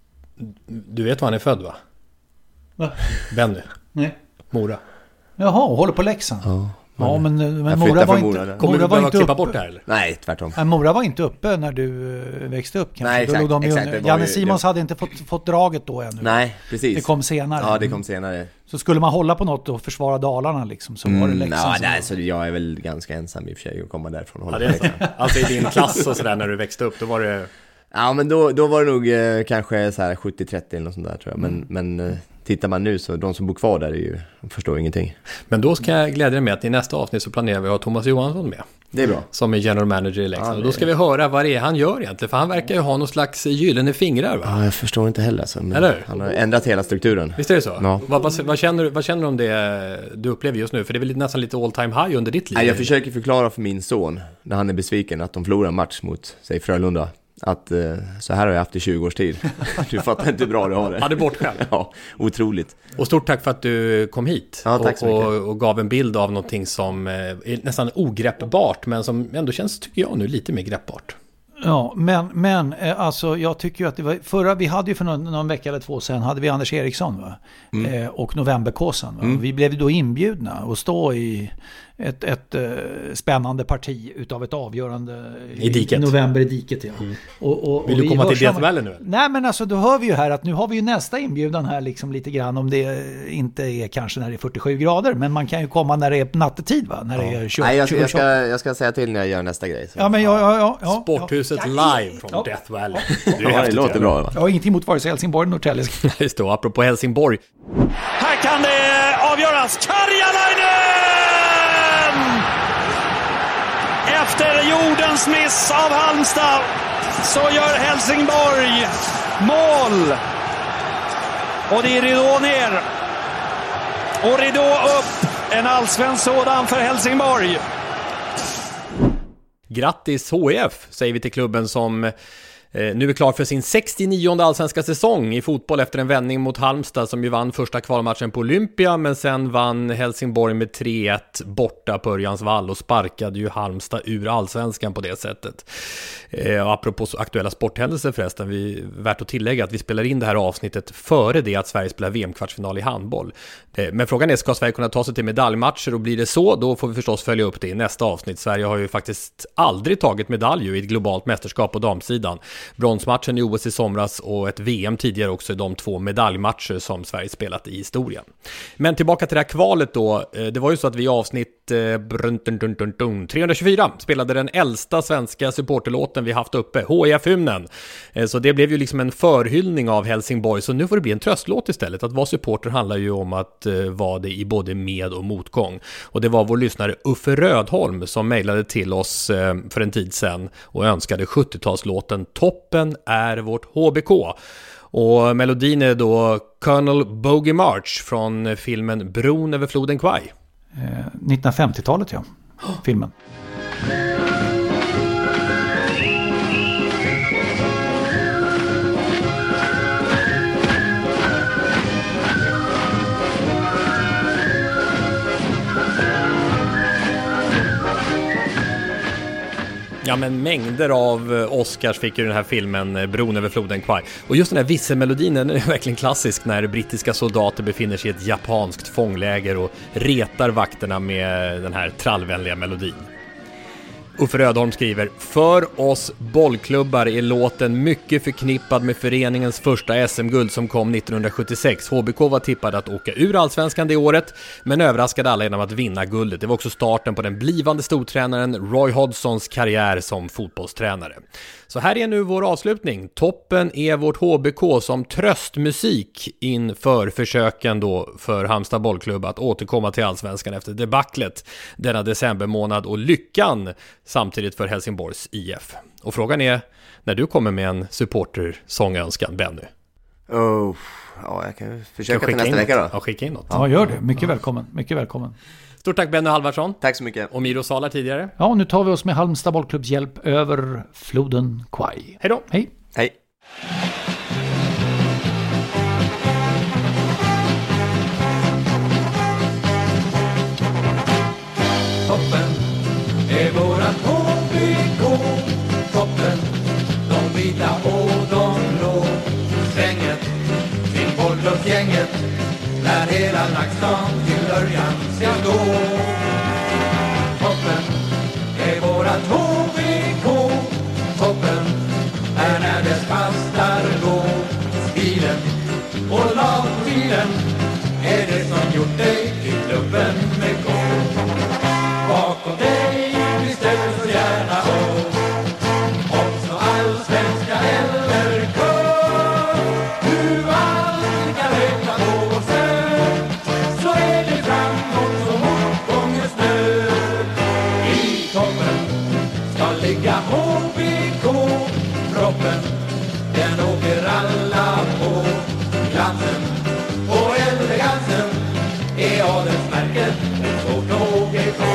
du vet var han är född va? Va? Benny? Nej. Mora. Jaha, och håller på Leksand? Ja. Ja, men, men Mora var inte... Mora, Kommer Mora du var inte klippa uppe. bort det här eller? Nej, tvärtom. Men Mora var inte uppe när du växte upp kanske. Nej, exakt. Då låg de exakt det Janne ju, Simons det... hade inte fått, fått draget då ännu. Nej, precis. Det kom senare. Ja, det kom senare. Så skulle man hålla på något och försvara Dalarna liksom, så mm, var det Leksand. Ja, nej, så jag är väl ganska ensam i och för sig att komma därifrån och hålla ja, det är alltså i din klass och sådär när du växte upp, då var det... Ja, men då, då var det nog eh, kanske så här sjuttio trettio eller något sånt där tror jag. Men, mm. men eh, tittar man nu så de som bor kvar där är ju, de förstår ingenting. Men då ska jag glädja dig med att i nästa avsnitt så planerar vi att ha Thomas Johansson med. Det är bra. Som är general manager i Leksand. Ja, och då ska vi höra vad det är han gör egentligen. För han verkar ju ha någon slags gyllene fingrar va? Ja, jag förstår inte heller. Så, men Eller? Han har ändrat hela strukturen. Visst är det så? Ja. Vad, vad, vad, känner, vad känner du om det du upplever just nu? För det är väl nästan lite all time high under ditt liv. Nej, jag försöker förklara för min son när han är besviken att de förlorar en match mot, säg Frölunda. Att eh, så här har jag haft i tjugo års tid. Du fattar inte hur bra du har det. Ja, du är bort själv. Ja, otroligt. Och stort tack för att du kom hit. Ja, tack så mycket. Och, och gav en bild av någonting som är nästan ogreppbart, men som ändå känns, tycker jag nu, lite mer greppbart. Ja, men, men alltså jag tycker ju att det var förra, vi hade ju för någon, någon vecka eller två sedan hade vi Anders Eriksson va? Mm. Eh, och Novemberkåsan va? Mm. Vi blev då inbjudna att stå i ett, ett uh, spännande parti utav ett avgörande i, diket. i november i diket ja. Mm. Och, och, Vill och du komma till Death Valley nu? Nej men alltså då hör vi ju här att nu har vi ju nästa inbjudan här liksom lite grann, om det inte är kanske när det är fyrtiosju grader, men man kan ju komma när det är nattetid va? När ja. det är tjugo, Nej, jag, tjugo, jag, ska, jag ska säga till när jag gör nästa grej. Så. Ja men ja, ja, ja, ja Sporthuset ja. live från ja. Death Valley. Det, är ja, det låter bra va? Jag har ingenting mot vare sig Helsingborg eller Norrtälje. Just då, apropå Helsingborg. Här kan det avgöras. Karjalainen! Efter jordens miss av Halmstad så gör Helsingborg mål. Och det är ridå ner. Och ridå upp. En allsvensk sådan för Helsingborg. Grattis H I F säger vi till klubben som eh, nu är klar för sin sextionionde allsvenska säsong i fotboll efter en vändning mot Halmstad som ju vann första kvalmatchen på Olympia, men sen vann Helsingborg med tre ett borta på Örjansvall och sparkade ju Halmstad ur allsvenskan på det sättet. Eh, och apropå så aktuella sporthändelser förresten, vi är värt att tillägga att vi spelar in det här avsnittet före det att Sverige spelar V M-kvartsfinal i handboll. Eh, men frågan är, ska Sverige kunna ta sig till medaljmatcher, och blir det så, då får vi förstås följa upp det i nästa avsnitt. Sverige har ju faktiskt aldrig tagit medalj i ett globalt mästerskap på damsidan. Bronsmatchen i O S i somras och ett V M tidigare också, de två medaljmatcher som Sverige spelat i historien. Men tillbaka till det här kvalet då, det var ju så att vi i avsnitt eh, trehundratjugofyra spelade den äldsta svenska supporterlåten vi haft uppe, H I F-hymnen. Eh, så det blev ju liksom en förhyllning av Helsingborg, så nu får det bli en tröstlåt istället. Att vara supporter handlar ju om att eh, vara det i både med- och motgång. Och det var vår lyssnare Uffe Rödholm som mejlade till oss eh, för en tid sedan och önskade sjuttiotalslåten Toppen är vårt H B K. Och melodin är då Colonel Bogey March från filmen Bron över floden Kwai. Eh, nittonhundrafemtiotalet ja, filmen. Ja, men mängder av Oscars fick ju den här filmen Bron över floden Kwai. Och just den här visselmelodin är verkligen klassisk när brittiska soldater befinner sig i ett japanskt fångläger och retar vakterna med den här trallvänliga melodin. Uffe Rödholm skriver: för oss bollklubbar är låten mycket förknippad med föreningens första S M-guld som kom nittonhundrasjuttiosex. H B K var tippad att åka ur allsvenskan det året, men överraskade alla genom att vinna guldet. Det var också starten på den blivande stortränaren Roy Hodgsons karriär som fotbollstränare. Så här är nu vår avslutning. Toppen är vårt H B K som tröstmusik inför försöken då för Halmstad bollklubb att återkomma till allsvenskan efter debaclet denna decembermånad, och lyckan samtidigt för Helsingborgs I F. Och frågan är när du kommer med en supporter-sångönskan, Benny. Oh, ja, jag kan försöka kan till nästa vecka då. Ja, skicka in något. Ja, gör det. Mycket välkommen. Mycket välkommen. Stort tack Benny Halvarsson. Tack så mycket. Och Miro Salar tidigare. Ja, nu tar vi oss med Halmstad bollklubbs hjälp över floden Kwai. Hej då. Hej. Hej. Toppen är vårat H B K. Toppen, de vita och de blå. Svänget till bollklubbsgänget när hela Nackstan till Örjan ska gå. Toppen är vårat H B K. Toppen är när dess passar gå. Stilen och lagstilen är det som gjort dig till klubben med K. Bakom dig vi ställer så gärna upp. Också allsvenska eller kör. Du aldrig kan räkna på vår stöd, så är det framgång som motgångens nöd. I toppen ska ligga H B K. Proppen, den åker alla på. Glansen och elegansen är adelsmärket åt H B K.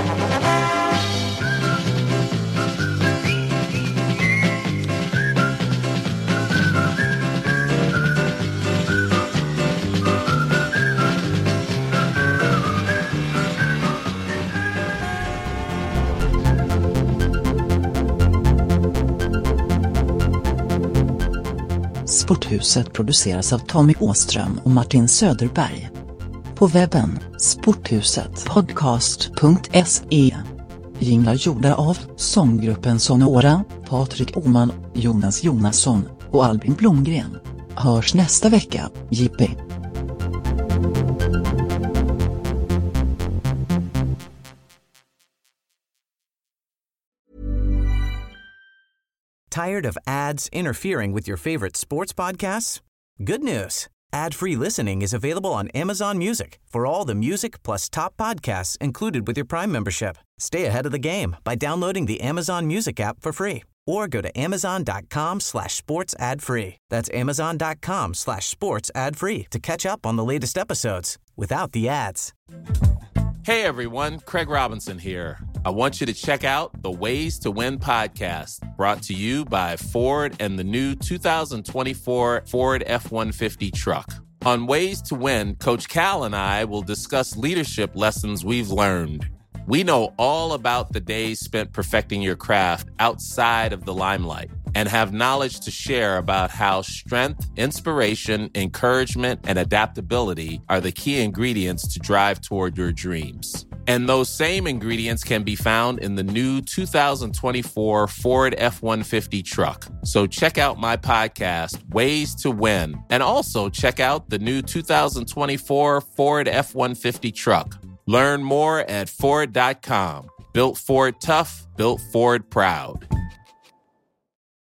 Sporthuset produceras av Tommy Åström och Martin Söderberg. På webben sporthuset podcast punkt se. Jinglar gjorda av sånggruppen Sonora, Patrik Oman, Jonas Jonasson och Albin Blomgren. Hörs nästa vecka, Jippi. Tired of ads interfering with your favorite sports podcasts? Good news. Ad-free listening is available on Amazon Music for all the music plus top podcasts included with your Prime membership. Stay ahead of the game by downloading the Amazon Music app for free or go to amazon.com slash sports ad free. That's amazon.com slash sports ad free to catch up on the latest episodes without the ads. Hey everyone, Craig Robinson here. I want you to check out the Ways to Win podcast, brought to you by Ford and the new two thousand twenty-four Ford F one fifty truck. On Ways to Win, Coach Cal and I will discuss leadership lessons we've learned. We know all about the days spent perfecting your craft outside of the limelight and have knowledge to share about how strength, inspiration, encouragement, and adaptability are the key ingredients to drive toward your dreams. And those same ingredients can be found in the new two thousand twenty-four Ford F one fifty truck. So check out my podcast, Ways to Win, and also check out the new two thousand twenty-four Ford F one fifty truck. Learn more at Ford dot com. Built Ford tough, built Ford proud.